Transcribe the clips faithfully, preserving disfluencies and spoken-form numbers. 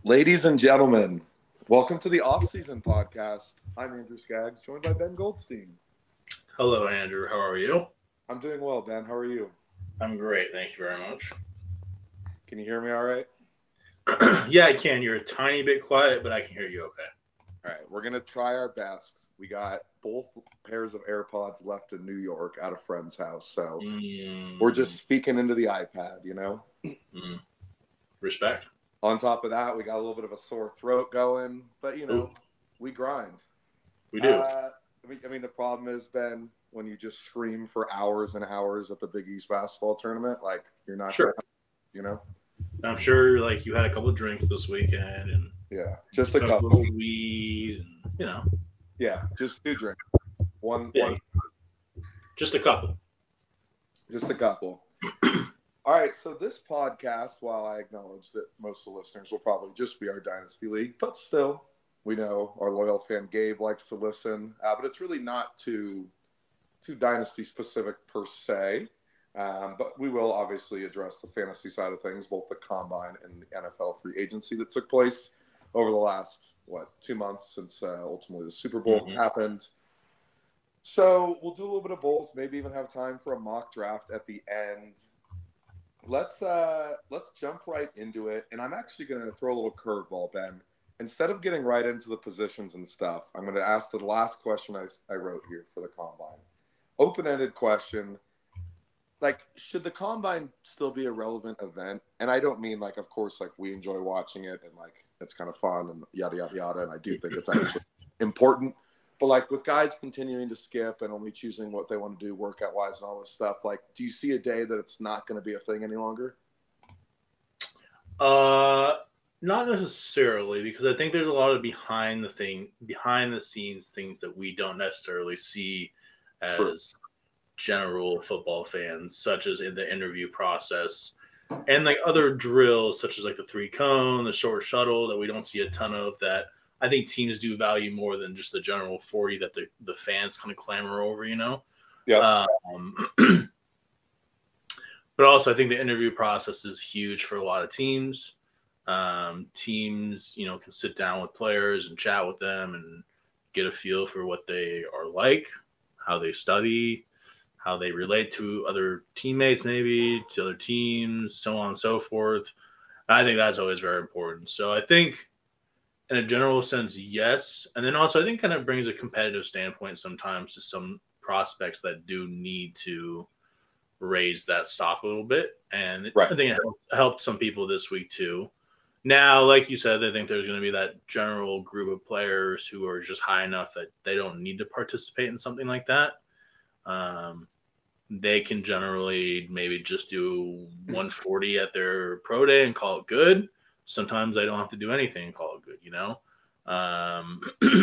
Ladies and gentlemen, welcome to the off-season podcast. I'm Andrew Skaggs, joined by Ben Goldstein. Hello, Andrew. How are you? I'm doing well, Ben. How are you? I'm great. Thank you very much. Can you hear me all right? Yeah, I can. You're a tiny bit quiet, but I can hear you okay. All right, we're going to try our best. We got both pairs of AirPods left in New York at a friend's house, so mm. we're just speaking into the iPad, you know? Mm. Respect. On top of that, we got a little bit of a sore throat going, but, you know, Ooh. we grind. We do. Uh, I mean, I mean, the problem is, Ben, when you just scream for hours and hours at the Big East basketball tournament, like, you're not sure. gonna, you know? I'm sure, like, you had a couple of drinks this weekend, and yeah, just a couple. A weed, and, you know. Yeah, just two drinks. One, yeah. one. Just a couple. Just a couple. All right, so this podcast, while I acknowledge that most of the listeners will probably just be our Dynasty League, but still, we know our loyal fan Gabe likes to listen, uh, but it's really not too, too Dynasty specific per se. Um, but we will obviously address the fantasy side of things, both the combine and the N F L free agency that took place over the last, what, two months since uh, ultimately the Super Bowl mm-hmm. happened. So we'll do a little bit of both, maybe even have time for a mock draft at the end. Let's uh, let's jump right into it. And I'm actually going to throw a little curveball, Ben. Instead of getting right into the positions and stuff, I'm going to ask the last question I, I wrote here for the combine. Open-ended question. Like, should the combine still be a relevant event? And I don't mean, like, of course, like, we enjoy watching it and, like, it's kind of fun and yada, yada, yada. And I do think it's actually important. But, like, with guys continuing to skip and only choosing what they want to do workout-wise and all this stuff, like, do you see a day that it's not going to be a thing any longer? Uh, not necessarily, because I think there's a lot of behind the thing, behind the scenes things that we don't necessarily see as True. general football fans, such as in the interview process and like other drills, such as like the three cone, the short shuttle that we don't see a ton of that I think teams do value more than just the general forty that the, the fans kind of clamor over, you know? Yeah. Um, but also I think the interview process is huge for a lot of teams. Um, teams, you know, can sit down with players and chat with them and get a feel for what they are like, how they study, how they relate to other teammates, maybe to other teams, so on and so forth. I think that's always very important. So I think in a general sense, yes. And then also I think kind of brings a competitive standpoint sometimes to some prospects that do need to raise that stock a little bit. And right. I think it helped, helped some people this week too. Now, like you said, I think there's going to be that general group of players who are just high enough that they don't need to participate in something like that. Um, they can generally maybe just do one forty at their pro day and call it good. Sometimes they don't have to do anything and call it good, you know? Um,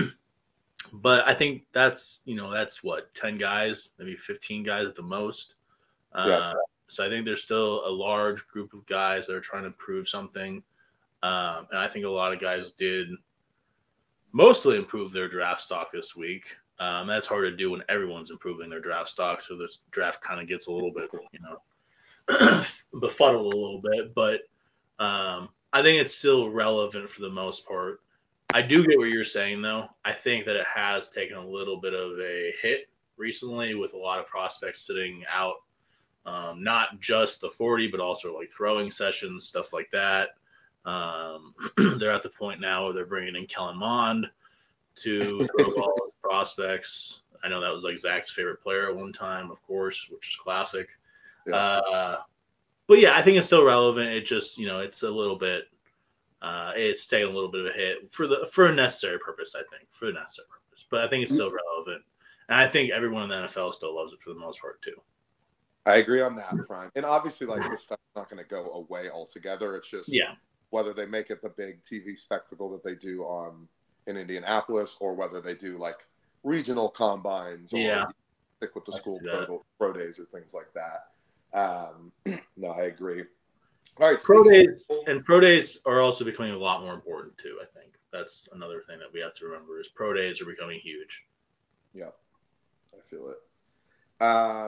but I think that's, you know, that's what, ten guys, maybe fifteen guys at the most. Uh, yeah. So I think there's still a large group of guys that are trying to prove something. Um, and I think a lot of guys did mostly improve their draft stock this week. Um, that's hard to do when everyone's improving their draft stock. So this draft kind of gets a little bit, you know, befuddled a little bit. But um, I think it's still relevant for the most part. I do get what you're saying, though. I think that it has taken a little bit of a hit recently with a lot of prospects sitting out. Um, not just the forty, but also like throwing sessions, stuff like that. Um, they're at the point now where they're bringing in Kellen Mond to throw balls prospects. I know that was like Zach's favorite player at one time, of course, which is classic. Yeah. Uh, but yeah, I think it's still relevant. It just, you know, it's a little bit, uh, it's taking a little bit of a hit for the for a necessary purpose. I think for a necessary purpose, but I think it's still relevant, and I think everyone in the N F L still loves it for the most part too. I agree on that front, and obviously, like this stuff's not going to go away altogether. It's just yeah. whether they make it the big T V spectacle that they do on in Indianapolis, or whether they do like regional combines, or yeah. stick with the school pro, pro days or things like that. Um, no, I agree. All right, pro days and pro days are also becoming a lot more important too. I think that's another thing that we have to remember is pro days are becoming huge. Yeah, I feel it. Um,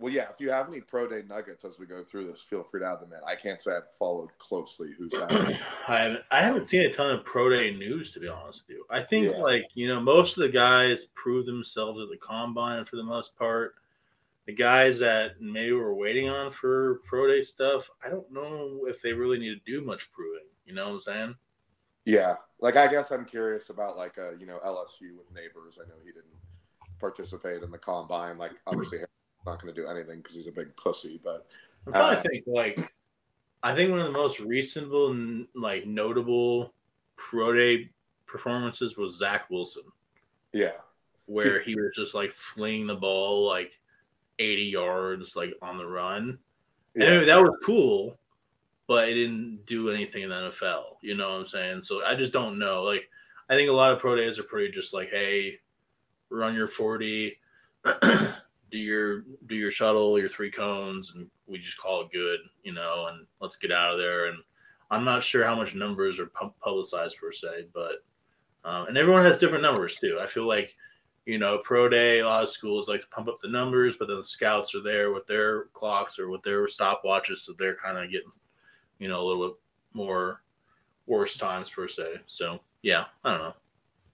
Well, yeah, if you have any pro day nuggets as we go through this, feel free to add them in. I can't say I've followed closely who's happening. I haven't I haven't seen a ton of pro day news, to be honest with you. I think Yeah. like, you know, most of the guys prove themselves at the combine for the most part. The guys that maybe we're waiting on for pro day stuff, I don't know if they really need to do much proving. You know what I'm saying? Yeah. Like, I guess I'm curious about, like, uh, you know, L S U with Neighbors. I know he didn't participate in the combine. Like, obviously, he's not going to do anything because he's a big pussy. But I'm trying uh, to think like I think one of the most recent, like notable pro day performances was Zach Wilson, yeah. where he was just like flinging the ball like eighty yards, like on the run. And Yeah. anyway, that was cool, but it didn't do anything in the N F L. You know what I'm saying? So I just don't know. Like, I think a lot of pro days are pretty just like, hey, run your forty, do your do your shuttle, your three cones, and we just call it good, you know, and let's get out of there. And I'm not sure how much numbers are publicized per se, but um, and everyone has different numbers too. I feel like, you know, pro day, a lot of schools like to pump up the numbers, but then the scouts are there with their clocks or with their stopwatches, so they're kind of getting, you know, a little bit more worse times per se. So yeah, I don't know.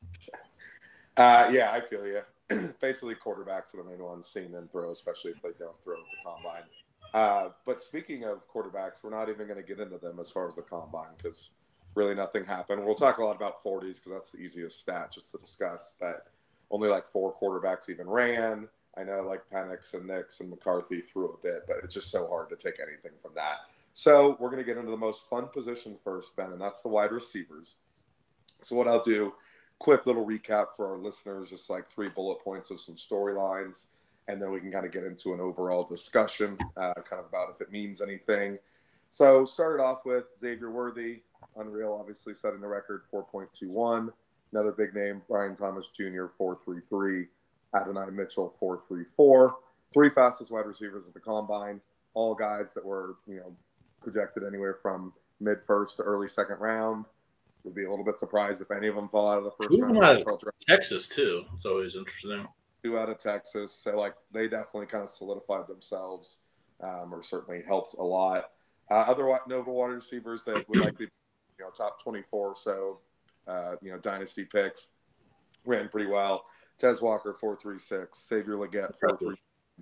Uh, yeah, I feel you. Basically, quarterbacks are the main ones seen them throw, especially if they don't throw at the combine. Uh, but speaking of quarterbacks, we're not even going to get into them as far as the combine because really nothing happened. We'll talk a lot about forties because that's the easiest stat just to discuss. But only like four quarterbacks even ran. I know like Penix and Nix and McCarthy threw a bit, but it's just so hard to take anything from that. So we're going to get into the most fun position first, Ben, and that's the wide receivers. So what I'll do, quick little recap for our listeners, just like three bullet points of some storylines, and then we can kind of get into an overall discussion, uh, kind of about if it means anything. So started off with Xavier Worthy, unreal, obviously setting the record, four point two one. Another big name, Brian Thomas Junior, four three three. Adonai Mitchell, four three four. Three fastest wide receivers at the combine, all guys that were, you know, projected anywhere from mid-first to early second round. Would be a little bit surprised if any of them fall out of the first Two round. out of Texas, too. It's always interesting. Two out of Texas. So, like, they definitely kind of solidified themselves um, or certainly helped a lot. Uh, other notable wide receivers that would likely be, you know, top twenty-four or so, uh, you know, dynasty picks, ran pretty well. Tez Walker, four three six. Xavier Legette, four three.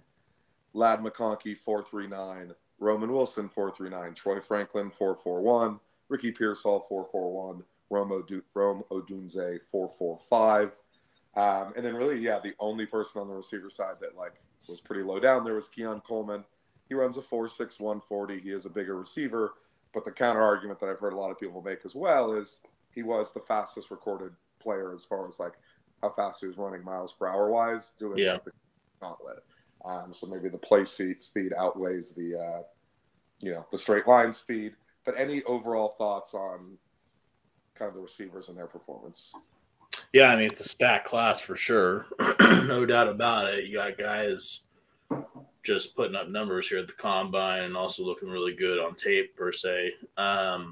Ladd McConkey, four three nine. Roman Wilson, four three nine. Troy Franklin, four four one. Ricky Pearsall, four four one. Rome, Odu- Rome Odunze, four four five. Um, and then really, yeah, the only person on the receiver side that, like, was pretty low down there was Keon Coleman. He runs a four six one forty. He is a bigger receiver. But the counter argument that I've heard a lot of people make as well is he was the fastest recorded player as far as, like, how fast he was running miles per hour wise doing yeah. like, the gauntlet. Um, so maybe the play seat speed outweighs the, uh, you know, the straight line speed. But any overall thoughts on kind of the receivers and their performance? Yeah, I mean, it's a stacked class for sure. No doubt about it. You got guys just putting up numbers here at the combine and also looking really good on tape, per se. Um,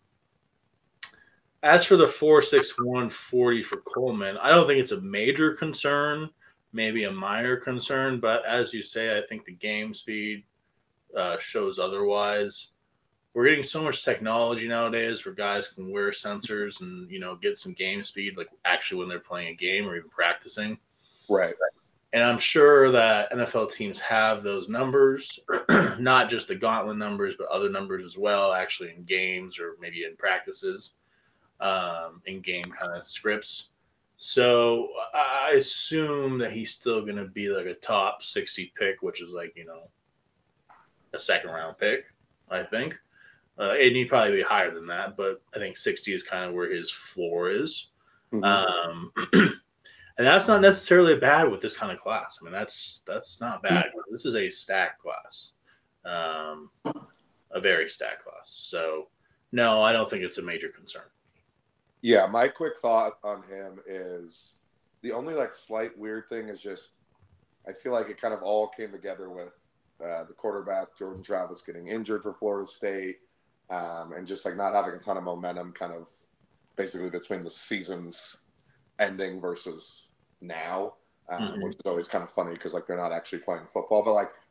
as for the four six one forty for Coleman, I don't think it's a major concern, maybe a minor concern. But as you say, I think the game speed uh, shows otherwise. We're getting so much technology nowadays where guys can wear sensors and, you know, get some game speed, like actually when they're playing a game or even practicing. Right. And I'm sure that N F L teams have those numbers, not just the gauntlet numbers, but other numbers as well, actually in games or maybe in practices, um, in game kind of scripts. So I assume that he's still going to be like a top sixty pick, which is like, you know, a second round pick, I think. Uh, and he'd probably be higher than that, but I think sixty is kind of where his floor is. Mm-hmm. Um, and that's not necessarily bad with this kind of class. I mean, that's that's not bad. This is a stacked class, um, a very stacked class. So, no, I don't think it's a major concern. Yeah, my quick thought on him is the only like slight weird thing is just I feel like it kind of all came together with uh, the quarterback Jordan Travis getting injured for Florida State. Um, and just like not having a ton of momentum kind of basically between the seasons ending versus now, um, mm-hmm. which is always kind of funny because like they're not actually playing football. But like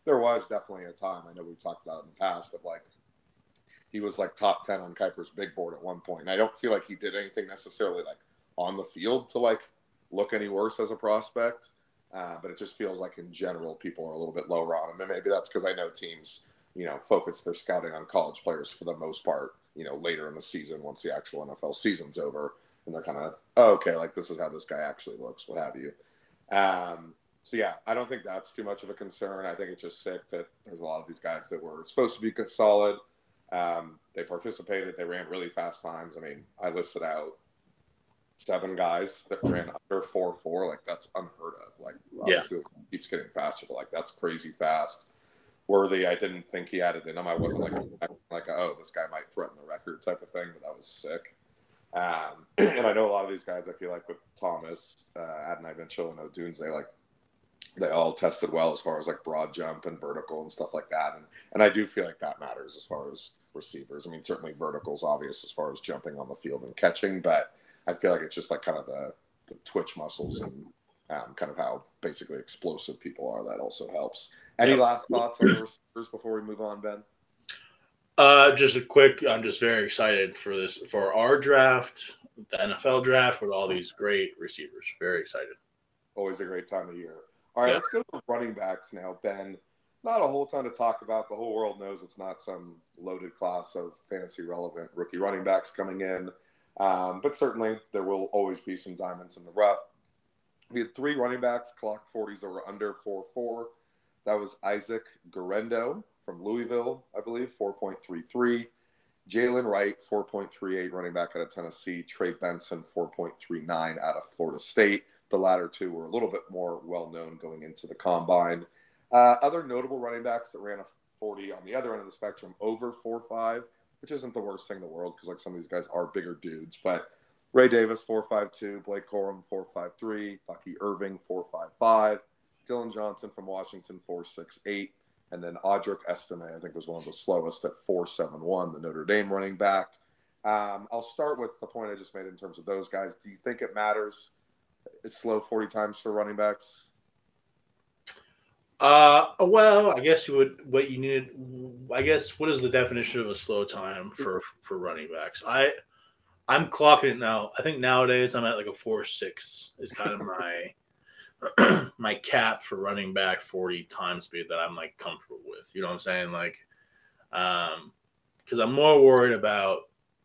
there was definitely a time, I know we've talked about it in the past, of like he was like top ten on Kuiper's big board at one point. And I don't feel like he did anything necessarily like on the field to like look any worse as a prospect. Uh, but it just feels like in general, people are a little bit lower on him. And maybe that's because I know teams, you know, focus their scouting on college players for the most part, you know, later in the season, once the actual N F L season's over. And they're kind of, oh, okay, like this is how this guy actually looks, what have you. Um, so, yeah, I don't think that's too much of a concern. I think it's just sick that there's a lot of these guys that were supposed to be good, solid. Um, they participated. They ran really fast times. I mean, I listed out seven guys that ran under four four. Like, that's unheard of. Like, obviously, yeah. It keeps getting faster, but, like, that's crazy fast. Worthy, I didn't think he had it in him. I wasn't like, a, like a, oh, this guy might threaten the record type of thing, but that was sick. Um, and I know a lot of these guys, I feel like with Thomas, uh, Adonai Mitchell, and Odunze, like, they all tested well as far as like broad jump and vertical and stuff like that. And and I do feel like that matters as far as receivers. I mean, certainly vertical is obvious as far as jumping on the field and catching, but I feel like it's just like kind of the, the twitch muscles and um, kind of how basically explosive people are. That also helps. Any yep. last thoughts on the receivers before we move on, Ben? Uh, just a quick, I'm just very excited for this, for our draft, the N F L draft with all these great receivers. Very excited. Always a great time of year. All right, yeah. Let's go to running backs now, Ben. Not a whole ton to talk about. The whole world knows it's not some loaded class of fantasy relevant rookie running backs coming in. Um, but certainly there will always be some diamonds in the rough. We had three running backs, clock forties that were under four four. That was Isaac Guerendo from Louisville, I believe, four point three three. Jalen Wright, four point three eight, running back out of Tennessee. Trey Benson, four point three nine out of Florida State. The latter two were a little bit more well-known going into the combine. Uh, other notable running backs that ran a forty on the other end of the spectrum over four five, which isn't the worst thing in the world because like some of these guys are bigger dudes. But Ray Davis, four five two, Blake Corum, four five three, Bucky Irving, four five five, Dylan Johnson from Washington, four six eight, and then Audric Estime, I think, was one of the slowest at four seven one, the Notre Dame running back. Um, I'll start with the point I just made in terms of those guys. Do you think it matters? It's slow forty times for running backs? Uh, well, I guess you would, what you needed, I guess, what is the definition of a slow time for, for running backs? I, I'm clocking it now. I think nowadays I'm at like a four six is kind of my, my cap for running back forty time speed that I'm like comfortable with. You know what I'm saying? Like, um, cause I'm more worried about,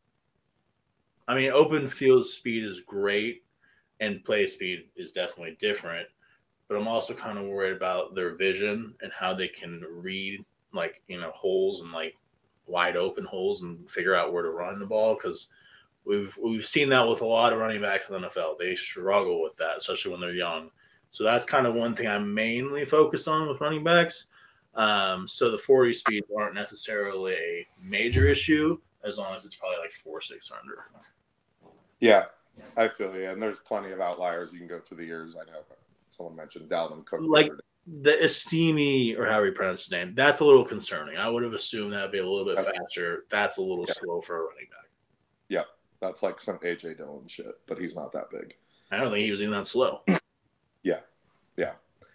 I mean, open field speed is great. And play speed is definitely different, but I'm also kind of worried about their vision and how they can read, like, you know, holes and like wide open holes and figure out where to run the ball. Because we've we've seen that with a lot of running backs in the N F L. They struggle with that, especially when they're young. So that's kind of one thing I'm mainly focused on with running backs. Um, so the forty speeds aren't necessarily a major issue as long as it's probably like four six under. Yeah. I feel you, and there's plenty of outliers you can go through the years. I know someone mentioned Dalvin Cook. Like the Estime, or how we pronounce his name, that's a little concerning. I would have assumed that would be a little bit that's, faster. That's a little yeah. slow for a running back. Yeah, that's like some A J Dillon shit, but he's not that big. I don't think he was even that slow. yeah, yeah.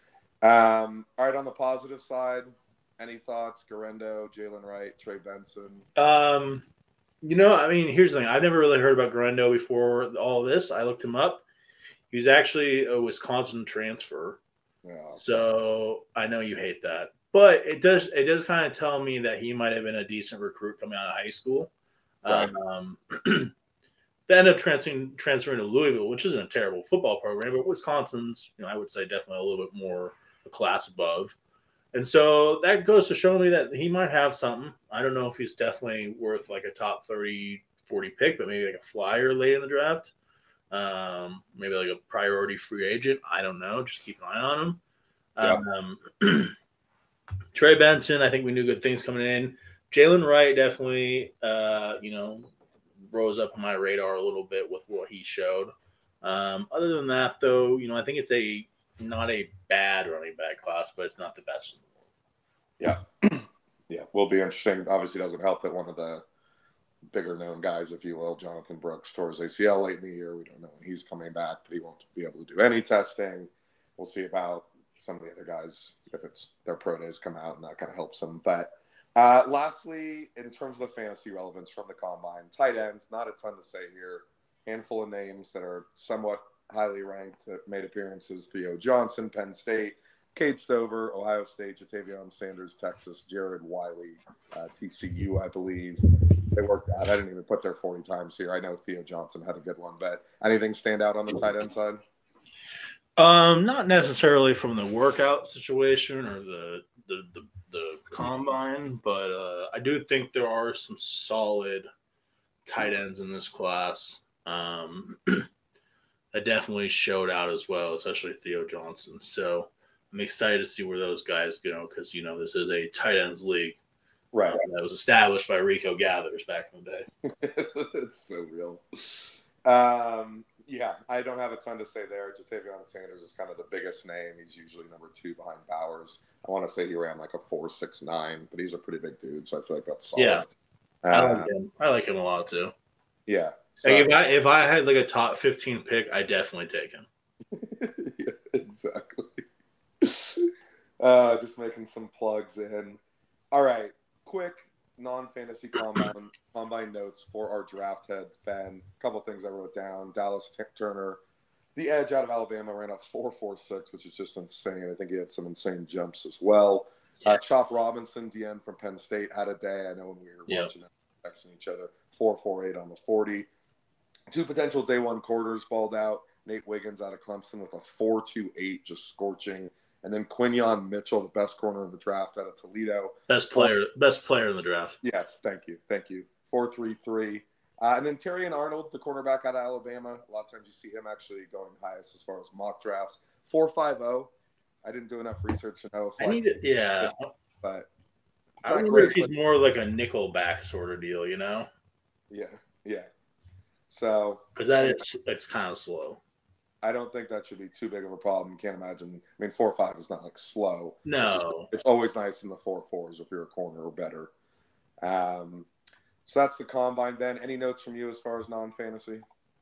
Um, all right, on the positive side, any thoughts? Guerendo, Jalen Wright, Trey Benson? Um... You know, I mean, here's the thing. I've never really heard about Guerendo before all this. I looked him up. He was actually a Wisconsin transfer. Yeah. So I know you hate that. But it does it does kind of tell me that he might have been a decent recruit coming out of high school. Right. Um, they ended up transferring, transferring to Louisville, which isn't a terrible football program, but Wisconsin's, you know, I would say definitely a little bit more a class above. And so that goes to show me that he might have something. I don't know if he's definitely worth like a top thirty, forty pick, but maybe like a flyer late in the draft. Um, maybe like a priority free agent. I don't know. Just keep an eye on him. Yeah. Um, Trey Benson, I think we knew good things coming in. Jalen Wright definitely, uh, you know, rose up on my radar a little bit with what he showed. Um, other than that, though, you know, I think it's a not a bad running back class, but it's not the best. Yeah. Yeah. Will be interesting. Obviously, it doesn't help that one of the bigger known guys, if you will, Jonathan Brooks, tore his A C L late in the year. We don't know when he's coming back, but he won't be able to do any testing. We'll see about some of the other guys, if it's their pro days come out, and that kind of helps them. But uh, lastly, in terms of the fantasy relevance from the combine, tight ends, not a ton to say here. Handful of names that are somewhat highly ranked that made appearances: Theo Johnson, Penn State; Cade Stover, Ohio State; Jatavion Sanders, Texas; Jared Wiley, uh, T C U, I believe. They worked out. I didn't even put their forty times here. I know Theo Johnson had a good one, but anything stand out on the tight end side? Um, not necessarily from the workout situation or the the the, the combine, but uh, I do think there are some solid tight ends in this class. Um, that definitely showed out as well, especially Theo Johnson. So I'm excited to see where those guys go because, you know, this is a tight ends league. Right. Uh, that was established by Rico Gathers back in the day. It's so real. Um, yeah, I don't have a ton to say there. Jatavion Sanders is kind of the biggest name. He's usually number two behind Bowers. I want to say he ran like a four six nine, but he's a pretty big dude, so I feel like that's solid. Yeah. Uh, I like him. I like him a lot too. Yeah. So, like if I if I had like a top fifteen pick, I definitely take him. Yeah, exactly. Uh, just making some plugs in. All right, quick non-fantasy combine combine notes for our draft heads. Ben, a couple things I wrote down. Dallas Turner, the edge out of Alabama, ran a four four six, which is just insane. I think he had some insane jumps as well. Uh, Chop Robinson, D N from Penn State, had a day. I know when we were yep. watching them texting each other, four four eight on the forty. Two potential day one quarters balled out. Nate Wiggins out of Clemson with a four two eight, just scorching. And then Quinyon Mitchell, the best corner of the draft out of Toledo. Best player, four, best player in the draft. Yes, thank you. Thank you. four three three. Uh, and then Terrion Arnold, the cornerback out of Alabama. A lot of times you see him actually going highest as far as mock drafts. four five zero. I didn't do enough research to know if I like, need it, yeah. But I wonder great, if he's but, more like a nickel back sort of deal, you know? Yeah, yeah. So because that is it's kind of slow. I don't think that should be too big of a problem. Can't imagine. I mean, four five is not like slow. No, it's, just, it's always nice in the four fours if you're a corner or better. Um, so that's the combine. Ben, any notes from you as far as non-fantasy?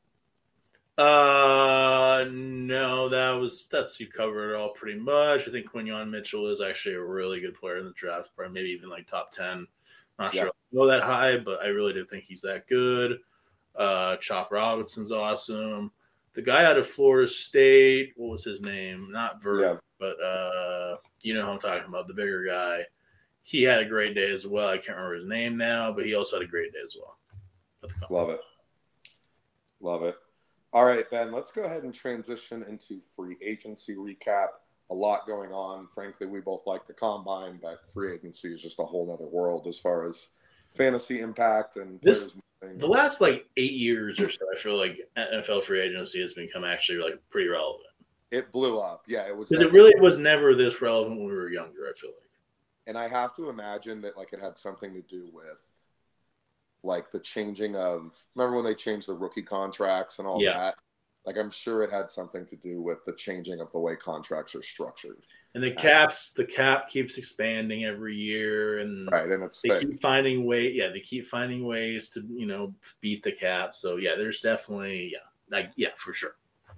Uh, no, that was that's you covered it all pretty much. I think Quinyon Mitchell is actually a really good player in the draft, probably maybe even like top ten. Not yeah. sure I'll go that high, but I really do think he's that good. Uh, Chop Robinson's awesome. The guy out of Florida State, what was his name? Not Verb, yeah. but uh, you know who I'm talking about, the bigger guy. He had a great day as well. I can't remember his name now, but he also had a great day as well. Love it. Love it. All right, Ben, let's go ahead and transition into free agency recap. A lot going on. Frankly, we both like the combine, but free agency is just a whole other world as far as fantasy impact and this, the last like eight years or so, I feel like N F L free agency has become actually like pretty relevant. It blew up. Yeah, it was. Because it really was never this relevant when we were younger, I feel like. And I have to imagine that like it had something to do with like the changing of, remember when they changed the rookie contracts and all yeah. that? Like I'm sure it had something to do with the changing of the way contracts are structured. And the caps, the cap keeps expanding every year, and right, and it's they fake. keep finding way, yeah, they keep finding ways to, you know, beat the cap. So yeah, there's definitely, yeah, like yeah, for sure.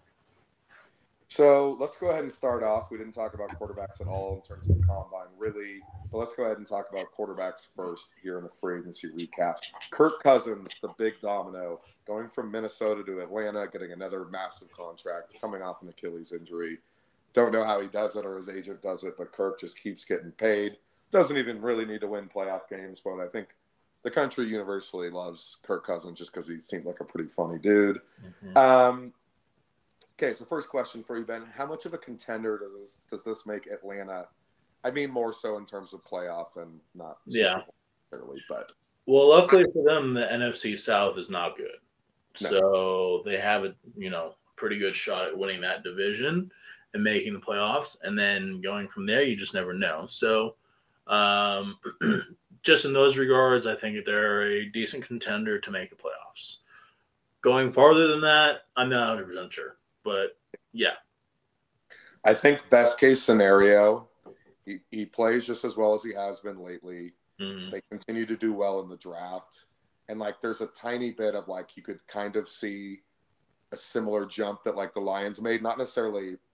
So let's go ahead and start off. We didn't talk about quarterbacks at all in terms of the combine, really, but let's go ahead and talk about quarterbacks first here in the free agency recap. Kirk Cousins, the big domino, going from Minnesota to Atlanta, getting another massive contract, coming off an Achilles injury. Don't know how he does it or his agent does it, but Kirk just keeps getting paid. Doesn't even really need to win playoff games, but I think the country universally loves Kirk Cousins just because he seemed like a pretty funny dude. Mm-hmm. Um, okay, so first question for you, Ben. How much of a contender does this, does this make Atlanta? I mean, more so in terms of playoff and not yeah, necessarily, but well, luckily for them, the N F C South is not good, no. so they have a you know pretty good shot at winning that division and making the playoffs, and then going from there, you just never know. So, um, just in those regards, I think they're a decent contender to make the playoffs. Going farther than that, I'm not one hundred percent sure, but yeah. I think best case scenario, he, he plays just as well as he has been lately. Mm-hmm. They continue to do well in the draft. And, like, there's a tiny bit of, like, you could kind of see a similar jump that, like, the Lions made. Not necessarily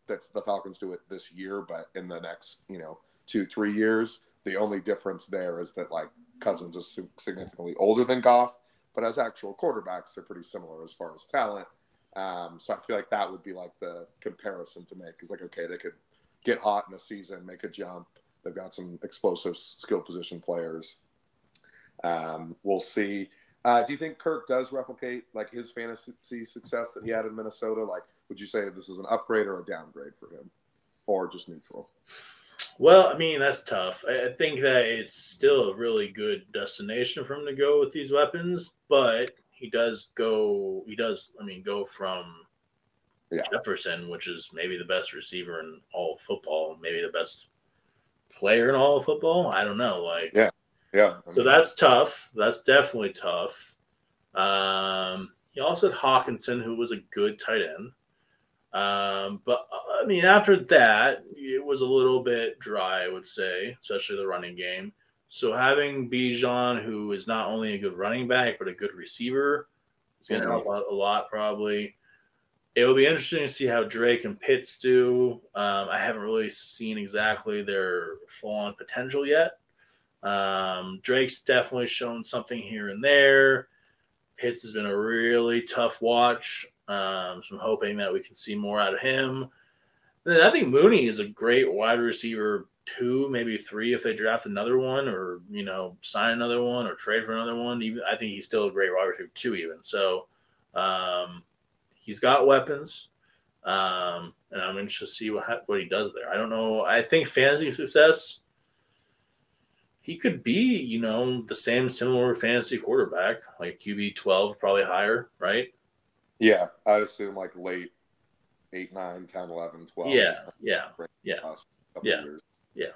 that the Falcons do it this year, but in the next, you know, two, three years, the only difference there is that like Cousins is significantly older than Goff, but as actual quarterbacks, they're pretty similar as far as talent. Um, so I feel like that would be like the comparison to make. Is like, okay, they could get hot in a season, make a jump. They've got some explosive skill position players. Um, we'll see. Uh, do you think Kirk does replicate like his fantasy success that he had in Minnesota? Like, would you say this is an upgrade or a downgrade for him, or just neutral? Well, I mean, that's tough. I think that it's still a really good destination for him to go with these weapons, but he does go, he does, I mean, go from yeah. Jefferson, which is maybe the best receiver in all of football, maybe the best player in all of football. I don't know. Like, yeah. Yeah. I mean, so that's tough. That's definitely tough. Um, he also had Hawkinson, who was a good tight end. Um, but I mean, after that, it was a little bit dry, I would say, especially the running game. So having Bijan, who is not only a good running back, but a good receiver, is going to mm-hmm. help out a lot probably. It will be interesting to see how Drake and Pitts do. Um, I haven't really seen exactly their full-on potential yet. Um, Drake's definitely shown something here and there. Pitts has been a really tough watch. Um, so I'm hoping that we can see more out of him. Then I think Mooney is a great wide receiver two, maybe three if they draft another one, or you know sign another one or trade for another one. Even I think he's still a great wide receiver two even. So um, he's got weapons, um, and I'm interested to see what what he does there. I don't know. I think fantasy success. He could be, you know, the same similar fantasy quarterback, like Q B twelve, probably higher, right? Yeah, I'd assume like late eight, nine, ten, eleven, twelve. Yeah, yeah, yeah, yeah, years. yeah.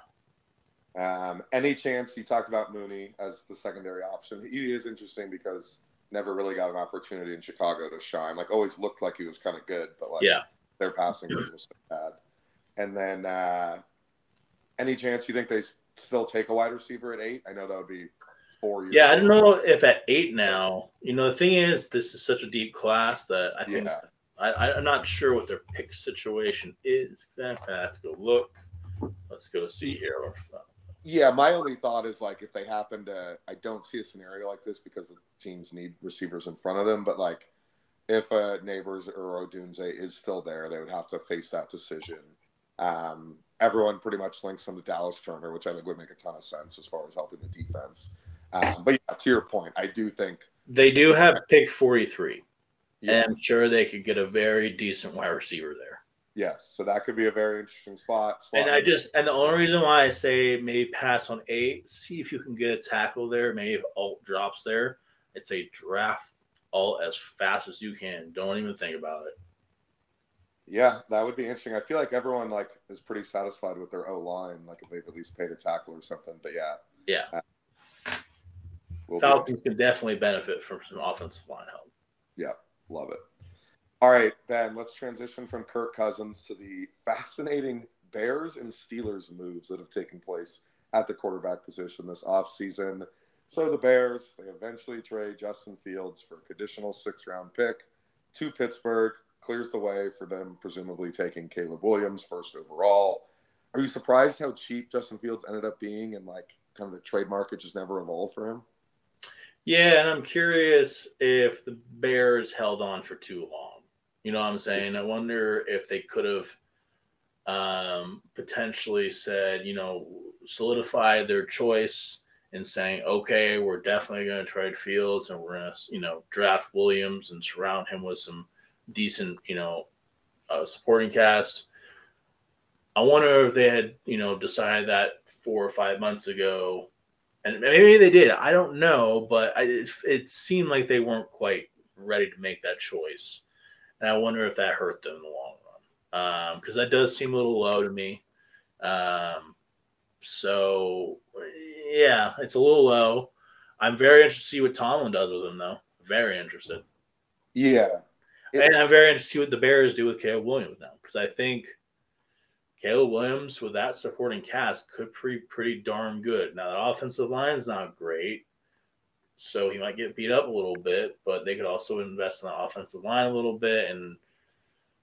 Um, any chance you talked about Mooney as the secondary option? He is interesting because never really got an opportunity in Chicago to shine. Like always looked like he was kind of good, but like yeah. their passing was so bad. And then uh, any chance you think they still take a wide receiver at eight? I know that would be four years. Yeah, I don't know if at eight now. You know, the thing is, this is such a deep class that I think yeah. I, I'm not sure what their pick situation is exactly. I have to go look. Let's go see here. Yeah, my only thought is like if they happen to, I don't see a scenario like this because the teams need receivers in front of them. But like if a Neighbors or Odunze is still there, they would have to face that decision. Um, everyone pretty much links them to Dallas Turner, which I think would make a ton of sense as far as helping the defense. Um, but yeah, to your point, I do think they do have pick forty-three. Yeah. And I'm sure they could get a very decent wide receiver there. Yes, so that could be a very interesting spot. And I just and the only reason why I say maybe pass on eight, see if you can get a tackle there. Maybe if Alt drops there, it's a draft Alt as fast as you can. Don't even think about it. Yeah, that would be interesting. I feel like everyone like is pretty satisfied with their O line, like if they've at least paid a tackle or something. But yeah, yeah, uh, we'll Falcons can definitely benefit from some offensive line help. Yeah, love it. All right, Ben, let's transition from Kirk Cousins to the fascinating Bears and Steelers moves that have taken place at the quarterback position this offseason. So the Bears, they eventually trade Justin Fields for a conditional six-round pick to Pittsburgh, clears the way for them presumably taking Caleb Williams first overall. Are you surprised how cheap Justin Fields ended up being and like kind of the trade market just never evolved for him? Yeah, and I'm curious if the Bears held on for too long. You know what I'm saying? I wonder if they could have um, potentially said, you know, solidified their choice in saying, okay, we're definitely going to trade Fields and we're going to, you know, draft Williams and surround him with some decent, you know, uh, supporting cast. I wonder if they had, you know, decided that four or five months ago. And maybe they did. I don't know, but I, it, it seemed like they weren't quite ready to make that choice. And I wonder if that hurt them in the long run. Because um, that does seem a little low to me. Um, so, yeah, it's a little low. I'm very interested to see what Tomlin does with him, though. Very interested. Yeah. It, and I'm very interested to see what the Bears do with Caleb Williams now. Because I think Caleb Williams, with that supporting cast, could be pretty darn good. Now, the offensive line is not great. So he might get beat up a little bit, but they could also invest in the offensive line a little bit. And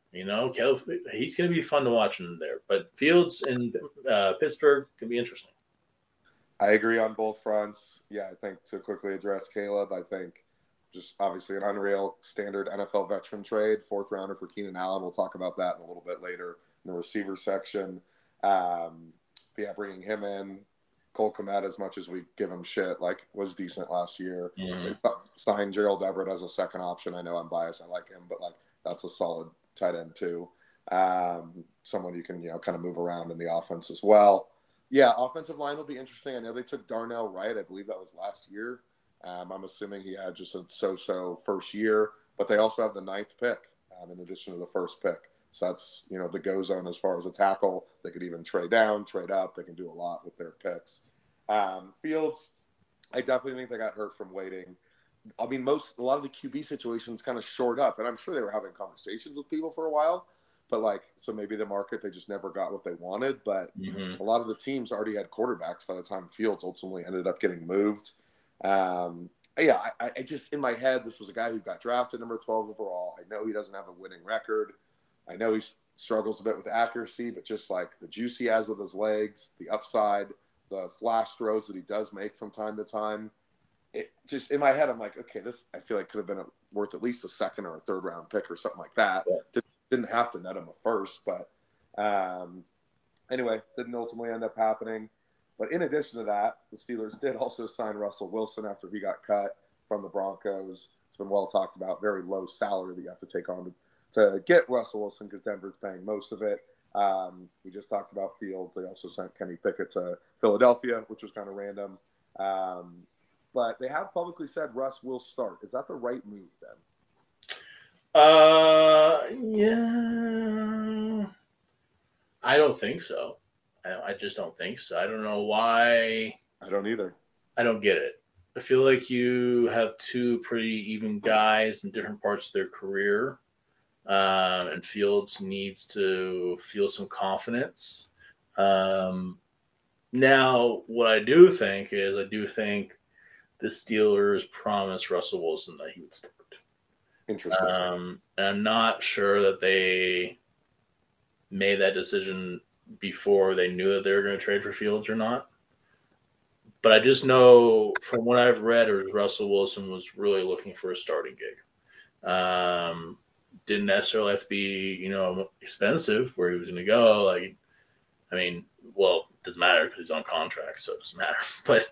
You know, Kel, he's going to be fun to watch in there. But Fields in uh, Pittsburgh can be interesting. I agree on both fronts. Yeah, I think to quickly address Caleb, I think just obviously an unreal standard N F L veteran trade, fourth rounder for Keenan Allen. We'll talk about that in a little bit later in the receiver section. Um, but yeah, bringing him in. Cole Kmet, as much as we give him shit, like was decent last year. Mm-hmm. They signed Gerald Everett as a second option. I know I'm biased. I like him, but like that's a solid tight end too. Um, someone you can, you know, kind of move around in the offense as well. Yeah, offensive line will be interesting. I know they took Darnell Wright. I believe that was last year. Um, I'm assuming he had just a so-so first year, but they also have the ninth pick um, in addition to the first pick. So that's, you know, the go zone as far as a tackle. They could even trade down, trade up. They can do a lot with their picks. Um, Fields, I definitely think they got hurt from waiting. I mean, most a lot of the Q B situations kind of shored up, and I'm sure they were having conversations with people for a while. But like, so maybe the market, they just never got what they wanted. But mm-hmm. a lot of the teams already had quarterbacks by the time Fields ultimately ended up getting moved. Um, yeah, I, I just in my head, this was a guy who got drafted number twelve overall. I know he doesn't have a winning record. I know he struggles a bit with accuracy, but just like the juice he has with his legs, the upside, the flash throws that he does make from time to time, it just in my head, I'm like, okay, this I feel like could have been a, worth at least a second or a third round pick or something like that. Yeah. Didn't have to net him a first, but um, anyway, didn't ultimately end up happening. But in addition to that, the Steelers did also sign Russell Wilson after he got cut from the Broncos. It's been well talked about, very low salary that you have to take on to, to get Russell Wilson because Denver's paying most of it. Um, we just talked about Fields. They also sent Kenny Pickett to Philadelphia, which was kind of random. Um, but they have publicly said Russ will start. Is that the right move then? Uh, yeah. I don't think so. I, I just don't think so. I don't know why. I don't either. I don't get it. I feel like you have two pretty even guys in different parts of their career. Um, and Fields needs to feel some confidence. Um, now, what I do think is I do think the Steelers promised Russell Wilson that he would start. Interesting. Um, and I'm not sure that they made that decision before they knew that they were going to trade for Fields or not. But I just know from what I've read, Russell Wilson was really looking for a starting gig. Um, didn't necessarily have to be, you know, expensive where he was going to go. Like, I mean, well, it doesn't matter because he's on contract, so it doesn't matter. But,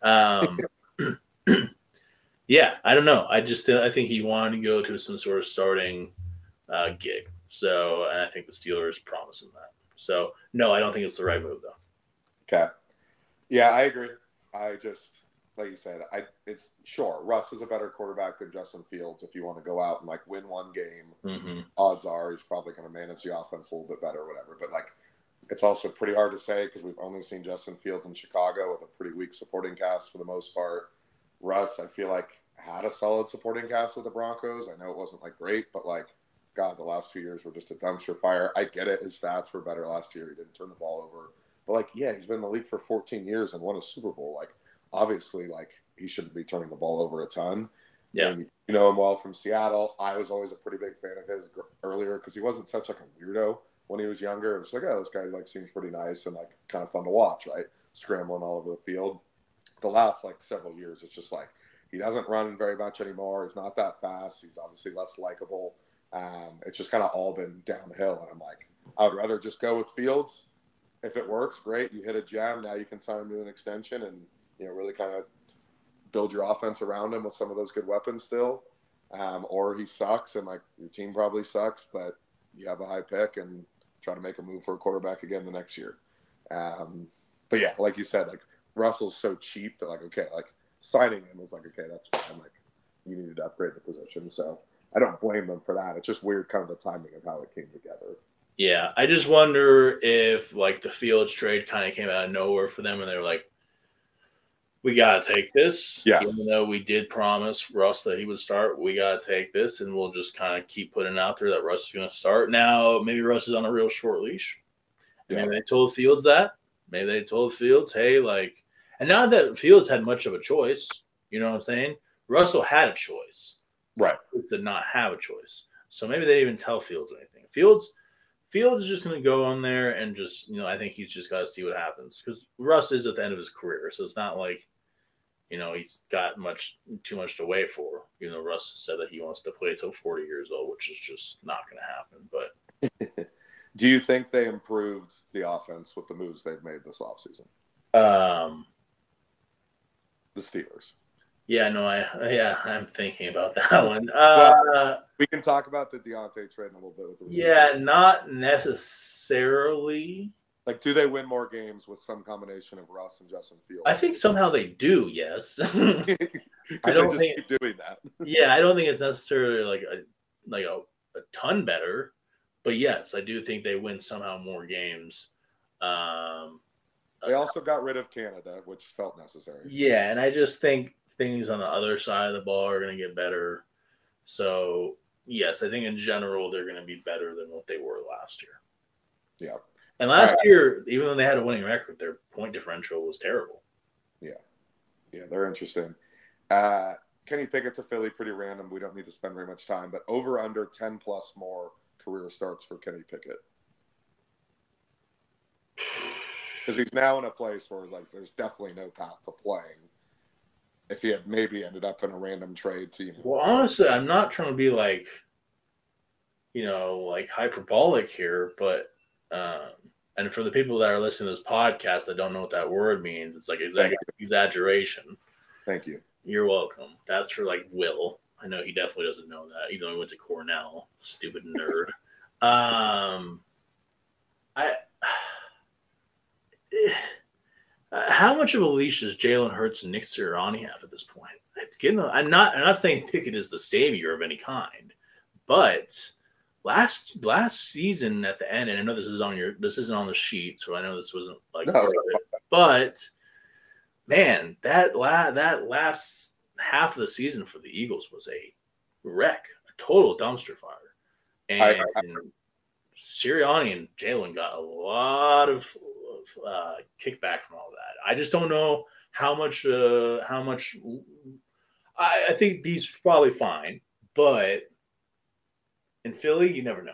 um, yeah, I don't know. I just I think he wanted to go to some sort of starting uh, gig. So, and I think the Steelers promised him that. So, no, I don't think it's the right move, though. Okay. Yeah, I agree. I just, like you said, I it's sure Russ is a better quarterback than Justin Fields. If you want to go out and like win one game, mm-hmm. odds are he's probably going to manage the offense a little bit better or whatever. But like, it's also pretty hard to say because we've only seen Justin Fields in Chicago with a pretty weak supporting cast for the most part. Russ, I feel like, had a solid supporting cast with the Broncos. I know it wasn't like great, but like, God, the last few years were just a dumpster fire. I get it. His stats were better last year. He didn't turn the ball over. But like, yeah, he's been in the league for fourteen years and won a Super Bowl. Like, obviously, like, he shouldn't be turning the ball over a ton. Yeah. And you know him well from Seattle. I was always a pretty big fan of his earlier because he wasn't such like a weirdo when he was younger. It was like, oh, this guy like seems pretty nice and like kind of fun to watch, right? Scrambling all over the field. The last like several years, it's just like he doesn't run very much anymore. He's not that fast. He's obviously less likable. Um, it's just kind of all been downhill. And I'm like, I would rather just go with Fields. If it works, great. You hit a gem. Now you can sign him to an extension and, you know, really kind of build your offense around him with some of those good weapons still. Um, or he sucks and like your team probably sucks, but you have a high pick and try to make a move for a quarterback again the next year. Um, but yeah, like you said, like Russell's so cheap that like, okay, like signing him was like, okay, that's fine. Like you needed to upgrade the position. So I don't blame them for that. It's just weird kind of the timing of how it came together. Yeah, I just wonder if like the Fields trade kind of came out of nowhere for them, and they were like, "We gotta take this." Yeah. Even though we did promise Russ that he would start, we gotta take this, and we'll just kind of keep putting it out there that Russ is going to start. Now, maybe Russ is on a real short leash. Yeah. Maybe they told Fields that. Maybe they told Fields, "Hey, like," and not that Fields had much of a choice. You know what I'm saying? Russell had a choice. Right. Fields did not have a choice. So maybe they didn't even tell Fields anything. Fields Fields is just going to go on there and just, you know, I think he's just got to see what happens because Russ is at the end of his career. So it's not like, you know, he's got much too much to wait for. You know, Russ said that he wants to play till forty years old, which is just not going to happen. But do you think they improved the offense with the moves they've made this offseason? Um, the Steelers. Yeah, no, I yeah, I'm thinking about that one. Uh, well, we can talk about the Deontay trade in a little bit with the receivers. Yeah, not necessarily. Like, do they win more games with some combination of Russ and Justin Fields? I think somehow they do. Yes. I don't just think, keep doing that. Yeah, I don't think it's necessarily like a like a, a ton better, but yes, I do think they win somehow more games. Um, they also got rid of Canada, which felt necessary. Yeah, and I just think things on the other side of the ball are going to get better. So, yes, I think in general they're going to be better than what they were last year. Yeah. And last right. year, even though they had a winning record, their point differential was terrible. Yeah. Yeah, they're interesting. Uh, Kenny Pickett to Philly, pretty random. We don't need to spend very much time, but over under ten plus more career starts for Kenny Pickett. Because he's now in a place where like there's definitely no path to playing. If he had maybe ended up in a random trade to, you know. Well, honestly, I'm not trying to be like, you know, like hyperbolic here, but um, and for the people that are listening to this podcast that don't know what that word means, it's like exa- exaggeration. Thank you. You're welcome. That's for like Will. I know he definitely doesn't know that, even though he went to Cornell. Stupid nerd. um, I. How much of a leash does Jalen Hurts and Nick Sirianni have at this point? It's getting. I'm not. I'm not saying Pickett is the savior of any kind, but last last season at the end, and I know this is on your. This isn't on the sheet, so I know this wasn't like. No, part of it, but man, that la- that last half of the season for the Eagles was a wreck, a total dumpster fire, and I, I, Sirianni and Jalen got a lot of. Uh, kickback from all that. I just don't know how much. Uh, how much? I, I think these probably fine, but in Philly, you never know.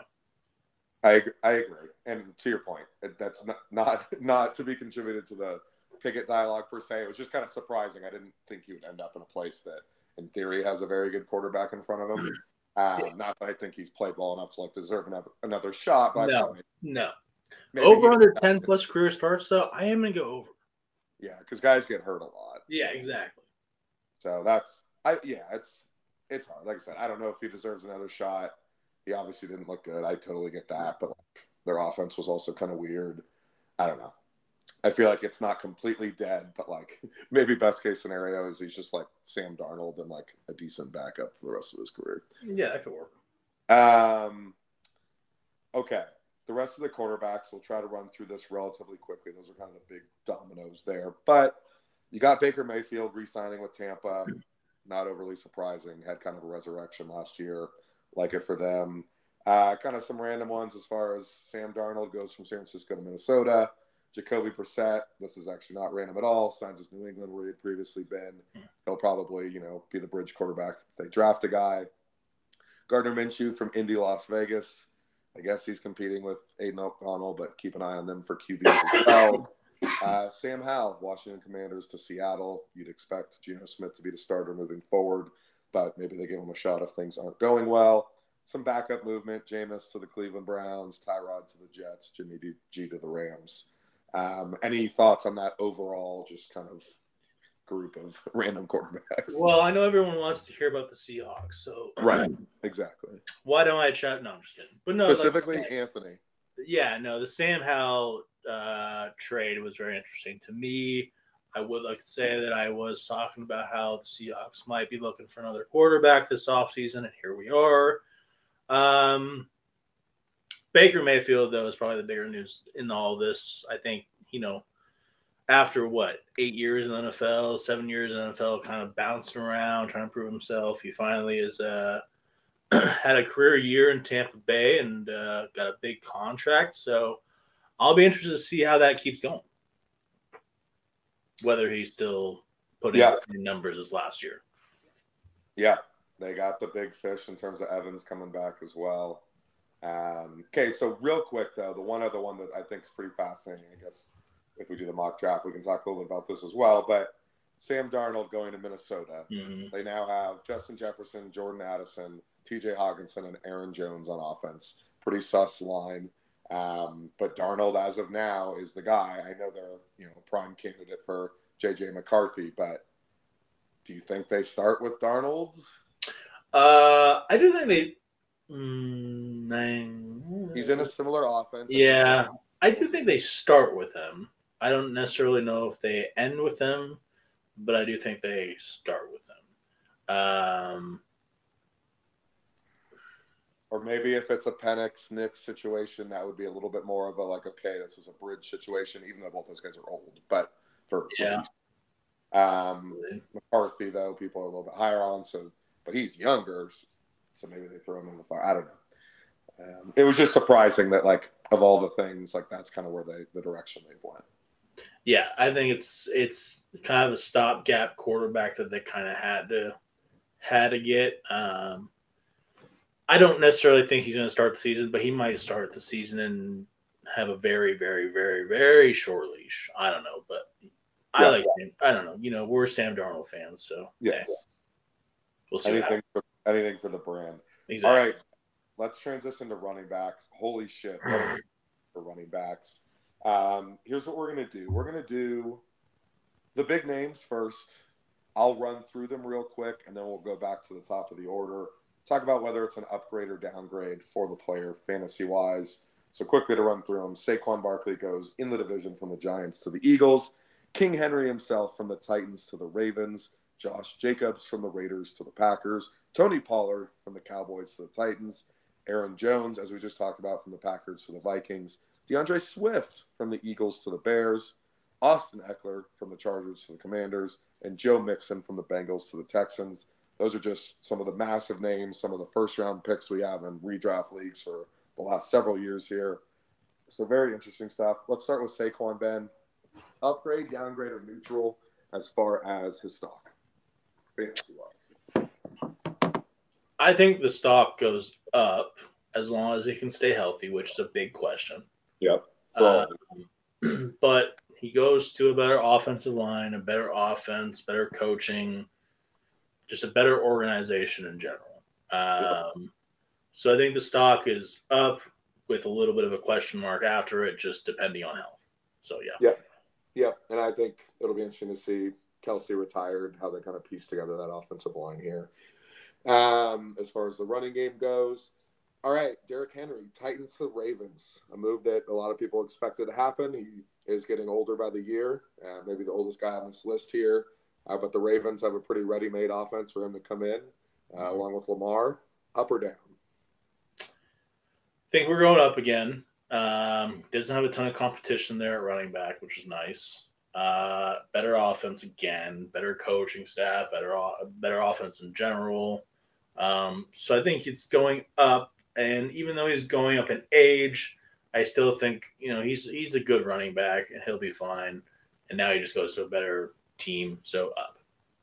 I I agree, and to your point, that's not not not to be contributed to the Pickett dialogue per se. It was just kind of surprising. I didn't think he would end up in a place that, in theory, has a very good quarterback in front of him. Um, not that I think he's played well enough to like deserve another, another shot, but no, maybe, no. Maybe over under ten plus career starts, though, I am going to go over. Yeah, because guys get hurt a lot. Yeah, exactly. So that's, I yeah, it's it's hard. Like I said, I don't know if he deserves another shot. He obviously didn't look good. I totally get that. But like, their offense was also kind of weird. I don't know. I feel like it's not completely dead, but like maybe best case scenario is he's just like Sam Darnold and like a decent backup for the rest of his career. Yeah, that could work. Um. Okay. The rest of the quarterbacks, we'll try to run through this relatively quickly. Those are kind of the big dominoes there. But you got Baker Mayfield re-signing with Tampa. Not overly surprising. Had kind of a resurrection last year. Like it for them. Uh, kind of some random ones as far as Sam Darnold goes from San Francisco to Minnesota. Jacoby Brissett, this is actually not random at all, signs with New England where he had previously been. He'll probably, you know, be the bridge quarterback if they draft a guy. Gardner Minshew from Indy, Las Vegas. I guess he's competing with Aiden O'Connell, but keep an eye on them for Q Bs as well. Uh, Sam Howell, Washington Commanders to Seattle. You'd expect Geno Smith to be the starter moving forward, but maybe they give him a shot if things aren't going well. Some backup movement. Jameis to the Cleveland Browns, Tyrod to the Jets, Jimmy G to the Rams. Um, any thoughts on that overall just kind of group of random quarterbacks? Well, I know everyone wants to hear about the Seahawks, so right, exactly. Why don't I chat? No, I'm just kidding. But no, specifically like, Anthony. Yeah, no, the Sam Howell uh, trade was very interesting to me. I would like to say that I was talking about how the Seahawks might be looking for another quarterback this offseason, and here we are. Um, Baker Mayfield, though, is probably the bigger news in all this. I think, you know, after what, eight years in the N F L, seven years in the N F L, kind of bouncing around, trying to prove himself, he finally has uh, had a career year in Tampa Bay and uh, got a big contract. So I'll be interested to see how that keeps going. Whether he's still putting yeah. in numbers as last year. Yeah. They got the big fish in terms of Evans coming back as well. Um, okay, so real quick, though, the one other one that I think is pretty fascinating, I guess if we do the mock draft, we can talk a little bit about this as well, but Sam Darnold going to Minnesota. Mm-hmm. They now have Justin Jefferson, Jordan Addison, T J Hawkinson, and Aaron Jones on offense. Pretty sus line. Um, but Darnold, as of now, is the guy. I know they're, you know, a prime candidate for J J McCarthy, but do you think they start with Darnold? Uh, I do think they. Mm, He's in a similar offense. Yeah, I do think they start with him. I don't necessarily know if they end with him, but I do think they start with him. Um, or maybe if it's a Penix Nick situation, that would be a little bit more of a like, okay, this is a bridge situation, even though both those guys are old. But for yeah, um, McCarthy though, people are a little bit higher on. So, but he's younger, so maybe they throw him in the fire. I don't know. Um, it was just surprising that, like, of all the things, like that's kind of where they the direction they went. Yeah, I think it's it's kind of the stopgap quarterback that they kind of had to had to get. Um, I don't necessarily think he's going to start the season, but he might start the season and have a very, very, very, very short leash. I don't know, but I yeah. like him. I don't know. You know, we're Sam Darnold fans, so yes, yeah. We'll see. Anything for, anything for the brand. Exactly. All right, let's transition to running backs. Holy shit, for running backs. Um, here's what we're going to do. We're going to do the big names first. I'll run through them real quick, and then we'll go back to the top of the order. Talk about whether it's an upgrade or downgrade for the player fantasy-wise. So quickly to run through them, Saquon Barkley goes in the division from the Giants to the Eagles. King Henry himself from the Titans to the Ravens. Josh Jacobs from the Raiders to the Packers. Tony Pollard from the Cowboys to the Titans. Aaron Jones, as we just talked about, from the Packers to the Vikings. DeAndre Swift from the Eagles to the Bears. Austin Eckler from the Chargers to the Commanders. And Joe Mixon from the Bengals to the Texans. Those are just some of the massive names, some of the first-round picks we have in redraft leagues for the last several years here. So very interesting stuff. Let's start with Saquon, Ben. Upgrade, downgrade, or neutral as far as his stock, fantasy-wise? I think the stock goes up as long as he can stay healthy, which is a big question. Yep. Um, but he goes to a better offensive line, a better offense, better coaching, just a better organization in general. Um, so I think the stock is up with a little bit of a question mark after it, just depending on health. So, yeah. Yep. Yep. And I think it'll be interesting to see Kelsey retired, how they kind of piece together that offensive line here. Um, as far as the running game goes, all right, Derrick Henry, Titans to Ravens, a move that a lot of people expected to happen. He is getting older by the year, uh, maybe the oldest guy on this list here. Uh, but the Ravens have a pretty ready-made offense for him to come in, uh, along with Lamar. Up or down? I think we're going up again. Um, doesn't have a ton of competition there at running back, which is nice. Uh, better offense again, better coaching staff, better better offense in general. Um, so I think it's going up, and even though he's going up in age, I still think you know he's he's a good running back and he'll be fine. And now he just goes to a better team, so up.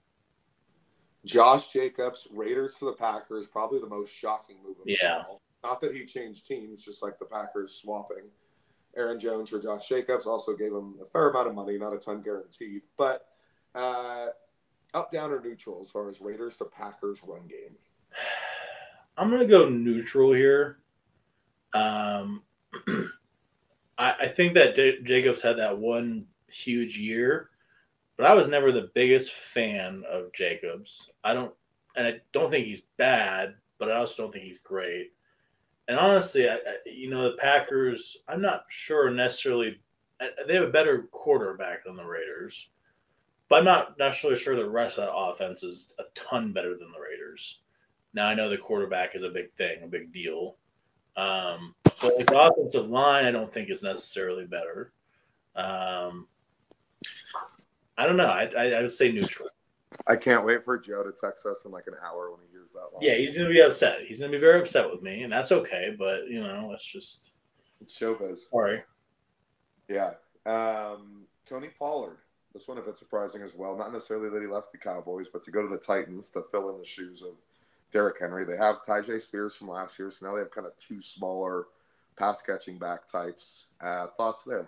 Josh Jacobs, Raiders to the Packers, probably the most shocking move of yeah. all. Not that he changed teams, just like the Packers swapping Aaron Jones for Josh Jacobs. Also gave him a fair amount of money, not a ton guaranteed. But uh, up, down, or neutral as far as Raiders to Packers run game? I'm going to go neutral here. Um, I, I think that J- Jacobs had that one huge year. But I was never the biggest fan of Jacobs. I don't, and I don't think he's bad, but I also don't think he's great. And honestly, I, I, you know, the Packers, I'm not sure necessarily they have a better quarterback than the Raiders, but I'm not necessarily sure the rest of that offense is a ton better than the Raiders. Now I know the quarterback is a big thing, a big deal. Um, but like the offensive line, I don't think is necessarily better. Um, I don't know. I, I I would say neutral. I can't wait for Joe to text us in like an hour when he hears that line. Yeah, he's going to be upset. He's going to be very upset with me, and that's okay. But, you know, it's just – It's showbiz. Sorry. Yeah. Um, Tony Pollard. This one a bit surprising as well. Not necessarily that he left the Cowboys, but to go to the Titans to fill in the shoes of Derrick Henry. They have Tyjae Spears from last year, so now they have kind of two smaller pass catching back types. Uh, thoughts there?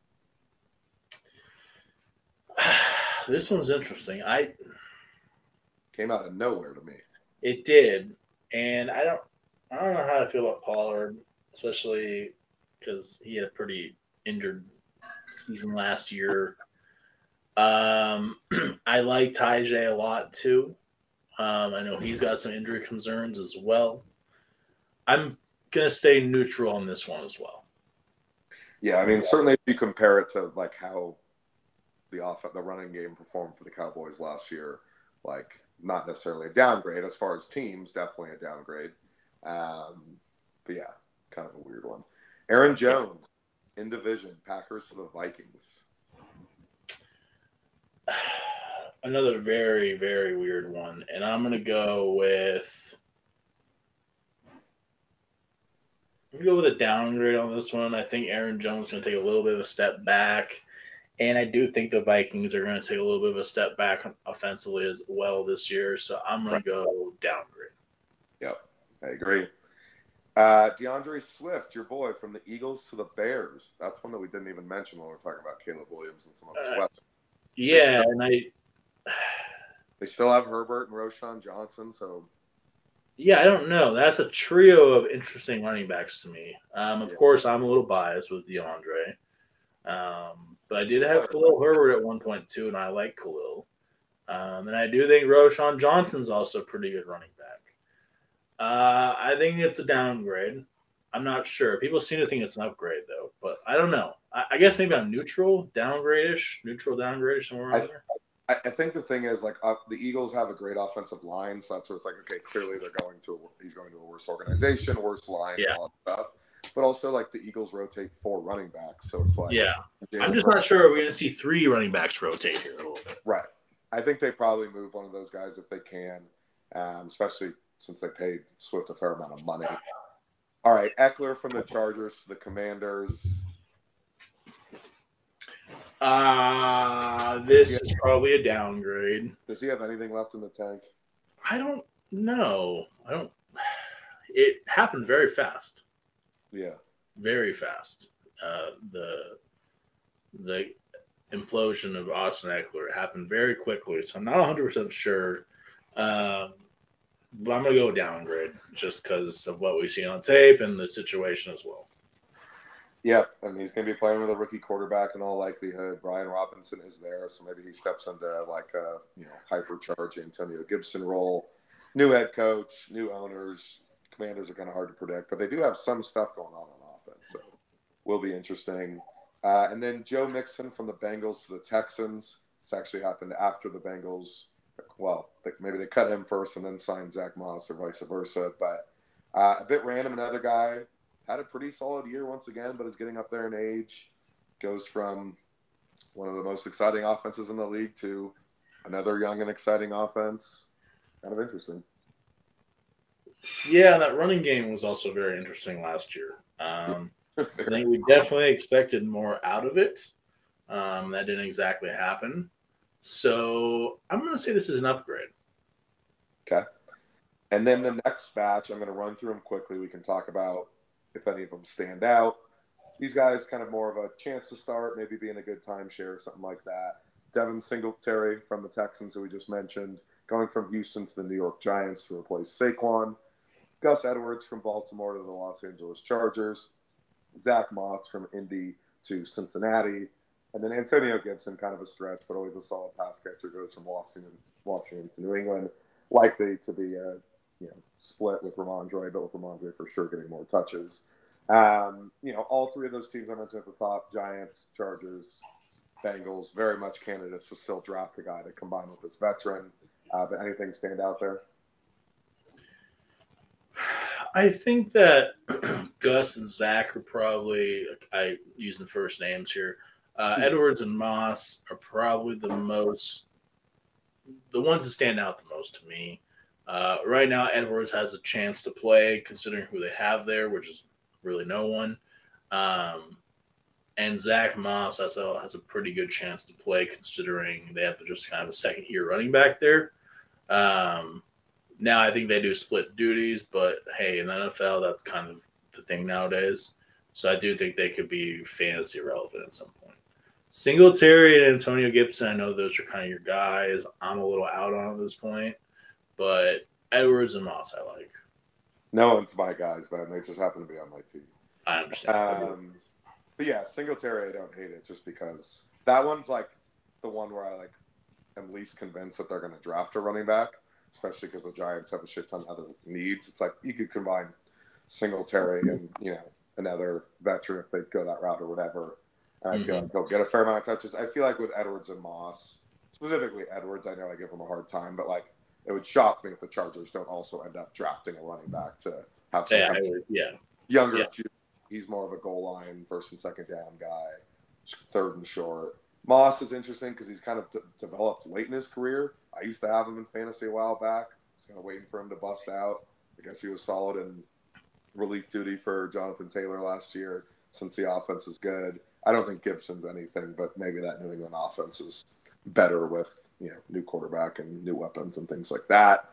This one's interesting. I came out of nowhere to me. It did, and I don't, I don't know how to feel about Pollard, especially because he had a pretty injured season last year. Um, I like Tyjae a lot too. Um, I know he's got some injury concerns as well. I'm gonna stay neutral on this one as well. Yeah, I mean, certainly if you compare it to like how the off the running game performed for the Cowboys last year, like not necessarily a downgrade as far as teams, definitely a downgrade. Um, but yeah, kind of a weird one. Aaron Jones in division, Packers to the Vikings. Another very, very weird one. And I'm going to go with I'm going to go with a downgrade on this one. I think Aaron Jones is going to take a little bit of a step back. And I do think the Vikings are going to take a little bit of a step back offensively as well this year. So I'm going to go downgrade. Yep, I agree. Uh, DeAndre Swift, your boy, from the Eagles to the Bears. That's one that we didn't even mention when we were talking about Caleb Williams and some of his uh, weapons. Yeah, still, and I they still have Herbert and Roschon Johnson, so yeah, I don't know. That's a trio of interesting running backs to me. Um, of yeah. course, I'm a little biased with DeAndre, um, but I did have Khalil Herbert at one point too, and I like Khalil. Um, and I do think Roschon Johnson's also a pretty good running back. Uh, I think it's a downgrade. I'm not sure. People seem to think it's an upgrade, though, but I don't know. I, I guess maybe I'm neutral, downgrade-ish, neutral, downgrade-ish, somewhere around I, there. I, I think the thing is, like, uh, the Eagles have a great offensive line, so that's where it's like, okay, clearly they're going to a, he's going to a worse organization, worse line, yeah. and all that stuff. But also, like, the Eagles rotate four running backs, so it's like, yeah. I'm just not sure we're going to see three running backs rotate here a little bit. Right. I think they probably move one of those guys if they can, um, especially since they paid Swift a fair amount of money. All right, Eckler from the Chargers to the Commanders. Uh, this yeah. is probably a downgrade. Does he have anything left in the tank? I don't know. I don't. It happened very fast. Yeah. Very fast. Uh, the the implosion of Austin Eckler happened very quickly, so I'm not one hundred percent sure. Um, But I'm going to go downgrade just because of what we've seen on tape and the situation as well. Yeah, I mean, he's going to be playing with a rookie quarterback in all likelihood. Brian Robinson is there, so maybe he steps into like a you know hypercharged Antonio Gibson role. New head coach, new owners. Commanders are kind of hard to predict, but they do have some stuff going on on offense, so will be interesting. Uh, and then Joe Mixon from the Bengals to the Texans. This actually happened after the Bengals. Well, maybe they cut him first and then signed Zach Moss or vice versa. But uh, a bit random. Another guy had a pretty solid year once again, but is getting up there in age. Goes from one of the most exciting offenses in the league to another young and exciting offense. Kind of interesting. Yeah, that running game was also very interesting last year. Um, I think we definitely expected more out of it. Um, that didn't exactly happen. So I'm going to say this is an upgrade. Okay. And then the next batch, I'm going to run through them quickly. We can talk about if any of them stand out. These guys kind of more of a chance to start, maybe being a good timeshare or something like that. Devin Singletary from the Texans, who we just mentioned, going from Houston to the New York Giants to replace Saquon. Gus Edwards from Baltimore to the Los Angeles Chargers. Zach Moss from Indy to Cincinnati. And then Antonio Gibson, kind of a stretch, but always a solid pass catcher, goes from Washington, Washington to New England. Likely to be a you know split with Ramondre, but with Ramondre for sure getting more touches. Um, you know, all three of those teams I mentioned at the top, Giants, Chargers, Bengals, very much candidates to still draft a guy to combine with this veteran. Uh, but anything stand out there? I think that Gus and Zach are probably, I using first names here, Uh, Edwards and Moss are probably the most, the ones that stand out the most to me. Uh, right now, Edwards has a chance to play, considering who they have there, which is really no one. Um, and Zach Moss has a, has a pretty good chance to play, considering they have just kind of a second-year running back there. Um, Now I think they do split duties, but hey, in the N F L, that's kind of the thing nowadays. So I do think they could be fantasy relevant at some point. Singletary and Antonio Gibson, I know those are kind of your guys. I'm a little out on at this point, but Edwards and Moss I like. No one's my guys, man. They just happen to be on my team. I understand. Um, but yeah, Singletary, I don't hate it just because that one's like the one where I like am least convinced that they're going to draft a running back, especially because the Giants have a shit ton of other needs. It's like you could combine Singletary and, you know, another veteran if they go that route or whatever. And I mm-hmm. feel like he'll get a fair amount of touches. I feel like with Edwards and Moss, specifically Edwards, I know I give him a hard time, but like it would shock me if the Chargers don't also end up drafting a running back to have some yeah, kind of would, yeah. younger. Yeah. He's more of a goal line, first and second down guy, third and short. Moss is interesting because he's kind of d- developed late in his career. I used to have him in fantasy a while back. I was kind of waiting for him to bust out. I guess he was solid in relief duty for Jonathan Taylor last year since the offense is good. I don't think Gibson's anything, but maybe that New England offense is better with, you know, new quarterback and new weapons and things like that.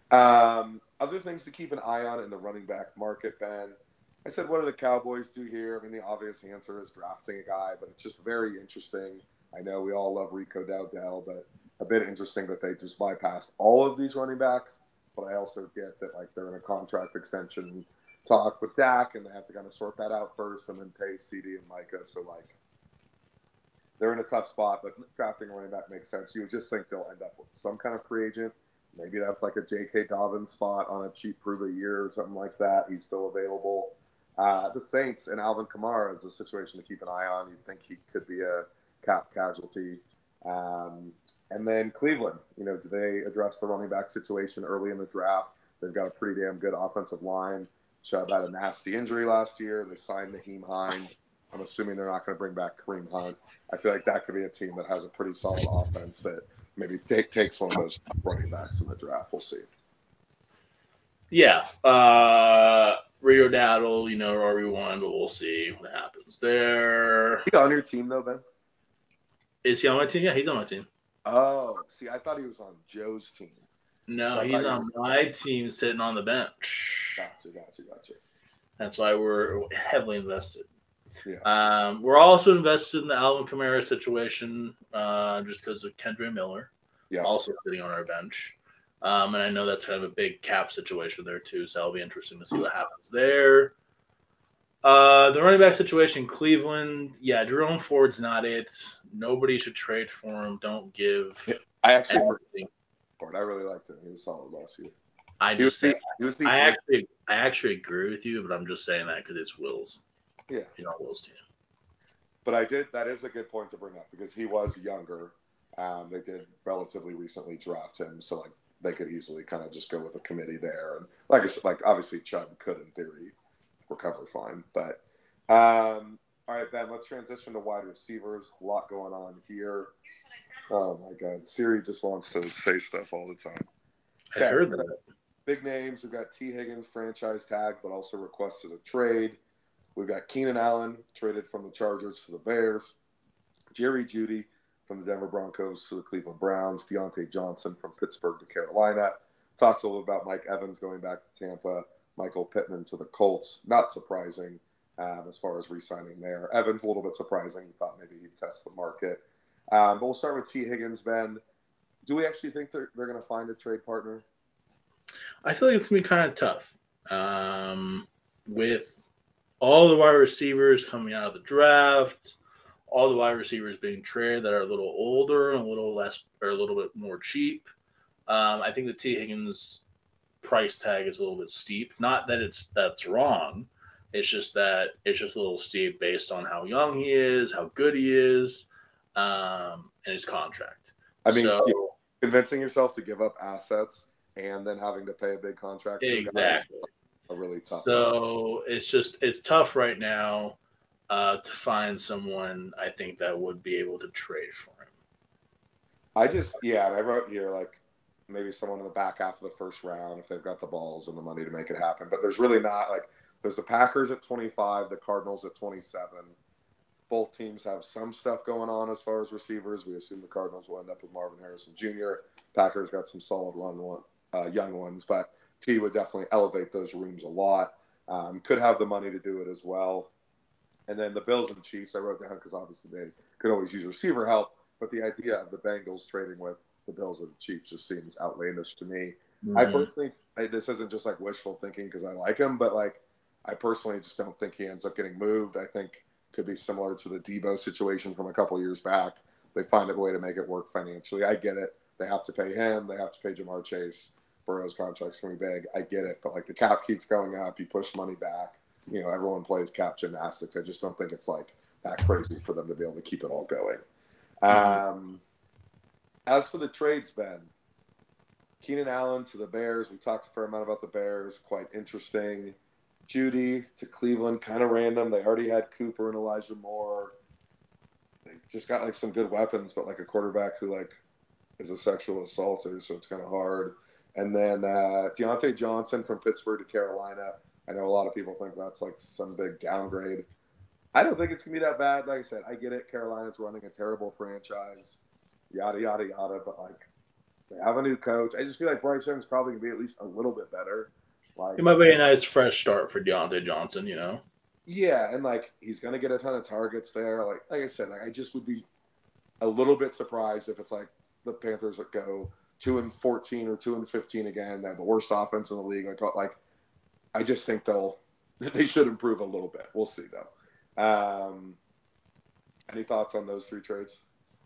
Um, other things to keep an eye on in the running back market, Ben. I said, what do the Cowboys do here? I mean, the obvious answer is drafting a guy, but it's just very interesting. I know we all love Rico Dowdell, but a bit interesting that they just bypassed all of these running backs. But I also get that, like, they're in a contract extension talk with Dak, and they have to kind of sort that out first and then pay C D and Micah. So, like, they're in a tough spot, but drafting a running back makes sense. You would just think they'll end up with some kind of free agent. Maybe that's like a J K. Dobbins spot on a cheap prove a year or something like that. He's still available. Uh, the Saints and Alvin Kamara is a situation to keep an eye on. You'd think he could be a cap casualty. Um, and then Cleveland, you know, do they address the running back situation early in the draft? They've got a pretty damn good offensive line. Chubb had a nasty injury last year. They signed Naheem Hines. I'm assuming they're not going to bring back Kareem Hunt. I feel like that could be a team that has a pretty solid offense that maybe take, takes one of those running backs in the draft. We'll see. Yeah. Uh, Rio Daddle, you know, R B one, but we'll see what happens there. Is he on your team, though, Ben? Is he on my team? Yeah, he's on my team. Oh, see, I thought he was on Joe's team. No, so he's on he my team sitting on the bench. Gotcha, gotcha, gotcha. That's why we're heavily invested. Yeah. Um, we're also invested in the Alvin Kamara situation uh, just because of Kendra Miller, yeah. also sitting on our bench. Um, and I know that's kind of a big cap situation there, too, so it'll be interesting to see what happens there. Uh, the running back situation in Cleveland, yeah, Jerome Ford's not it. Nobody should trade for him. Don't give. Yeah, I actually everything. Ford. I really liked him. He was solid last year. I just say, the, he was the I actually, I actually agree with you, but I'm just saying that because it's Will's. Yeah, you know, Will's team. But I did. That is a good point to bring up because he was younger. Um, they did relatively recently draft him, so like they could easily kind of just go with a committee there. And like I said, like obviously Chubb could in theory recover fine. But um, all right, Ben, let's transition to wide receivers. A lot going on here. Oh my God, Siri just wants to say stuff all the time. I okay, heard that. Big names. We've got T. Higgins franchise tag, but also requested a trade. We've got Keenan Allen traded from the Chargers to the Bears. Jerry Jeudy from the Denver Broncos to the Cleveland Browns. Deontay Johnson from Pittsburgh to Carolina. Talks a little about Mike Evans going back to Tampa. Michael Pittman to the Colts. Not surprising um, as far as re-signing there. Evans a little bit surprising. Thought maybe he'd test the market. Um, but we'll start with T. Higgins, Ben. Do we actually think they're, they're going to find a trade partner? I feel like it's going to be kind of tough. Um, with all the wide receivers coming out of the draft, all the wide receivers being traded that are a little older and a little less or a little bit more cheap. Um, I think the T. Higgins price tag is a little bit steep. Not that it's that's wrong. It's just that it's just a little steep based on how young he is, how good he is, um, and his contract. I mean, so, yeah, convincing yourself to give up assets and then having to pay a big contract. Exactly. A really tough. So one. It's just it's tough right now uh, to find someone I think that would be able to trade for him. I just yeah, and I wrote here like maybe someone in the back half of the first round if they've got the balls and the money to make it happen. But there's really not like there's the Packers at twenty-five, the Cardinals at twenty-seven. Both teams have some stuff going on as far as receivers. We assume the Cardinals will end up with Marvin Harrison Junior Packers got some solid run one, uh, young ones, but T would definitely elevate those rooms a lot. Um, could have the money to do it as well. And then the Bills and Chiefs, I wrote down because obviously they could always use receiver help, but the idea of the Bengals trading with the Bills or the Chiefs just seems outlandish to me. Mm-hmm. I personally, I, this isn't just like wishful thinking because I like him, but like I personally just don't think he ends up getting moved. I think it could be similar to the Debo situation from a couple years back. They find a way to make it work financially. I get it. They have to pay him. They have to pay Jamar Chase. Burrow's contract's going to be big. I get it. But like the cap keeps going up. You push money back. You know, everyone plays cap gymnastics. I just don't think it's like that crazy for them to be able to keep it all going. Um, as for the trades, Ben, Keenan Allen to the Bears. We talked a fair amount about the Bears. Quite interesting. Judy to Cleveland, kind of random. They already had Cooper and Elijah Moore. They just got like some good weapons, but like a quarterback who like is a sexual assaulter, so it's kind of hard. And then uh, Deontay Johnson from Pittsburgh to Carolina. I know a lot of people think that's like some big downgrade. I don't think it's going to be that bad. Like I said, I get it. Carolina's running a terrible franchise, yada, yada, yada. But, like, they have a new coach. I just feel like Bryce Young's probably going to be at least a little bit better. Like, it might be a nice fresh start for Deontay Johnson, you know? Yeah, and, like, he's going to get a ton of targets there. Like like I said, like, I just would be a little bit surprised if it's like the Panthers that go two and fourteen or two and fifteen again. They have the worst offense in the league. Like, like I just think they'll they should improve a little bit. We'll see though. Um, any thoughts on those three trades?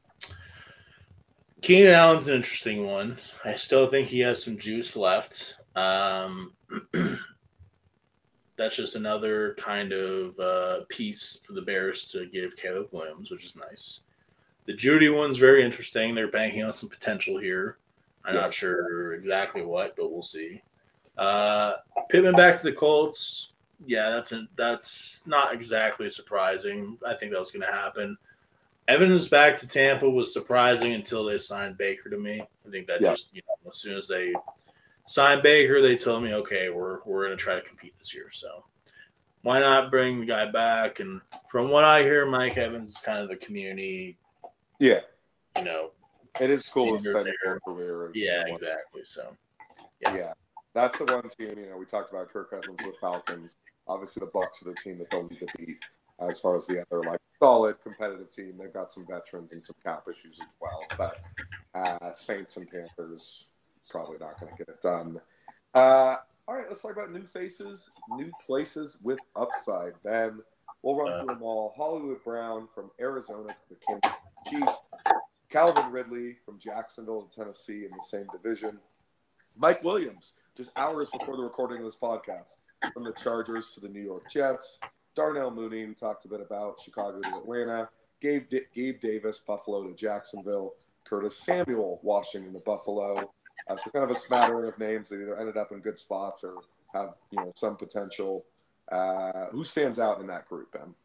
Keenan Allen's an interesting one. I still think he has some juice left. Um, that's just another kind of uh, piece for the Bears to give Caleb Williams, which is nice. The Judy one's very interesting. They're banking on some potential here. I'm yeah. not sure exactly what, but we'll see. Uh, Pittman back to the Colts. Yeah, that's a, that's not exactly surprising. I think that was going to happen. Evans back to Tampa was surprising until they signed Baker to me. I think that yeah. just, you know, as soon as they signed Baker, they told me, okay, we're we're going to try to compete this year. So why not bring the guy back? And from what I hear, Mike Evans is kind of the community. Yeah. You know, it is cool to spend your career. Yeah, exactly. So, yeah. yeah. That's the one team, you know, we talked about Kirk Cousins with Falcons. Obviously, the Bucs are the team that they'll need to beat as far as the other, like, solid competitive team. They've got some veterans and some cap issues as well. But uh, Saints and Panthers probably not going to get it done. Uh, all right, let's talk about new faces, new places with upside. Ben, we'll run uh, through them all. Hollywood Brown from Arizona to the Kansas City Chiefs. Calvin Ridley from Jacksonville to Tennessee in the same division. Mike Williams, just hours before the recording of this podcast, from the Chargers to the New York Jets. Darnell Mooney, we talked a bit about, Chicago to Atlanta. Gabe, D- Gabe Davis, Buffalo to Jacksonville. Curtis Samuel, Washington to Buffalo. Uh, so kind of a smattering of names that either ended up in good spots or have, you know, some potential. Uh, who stands out in that group, Ben?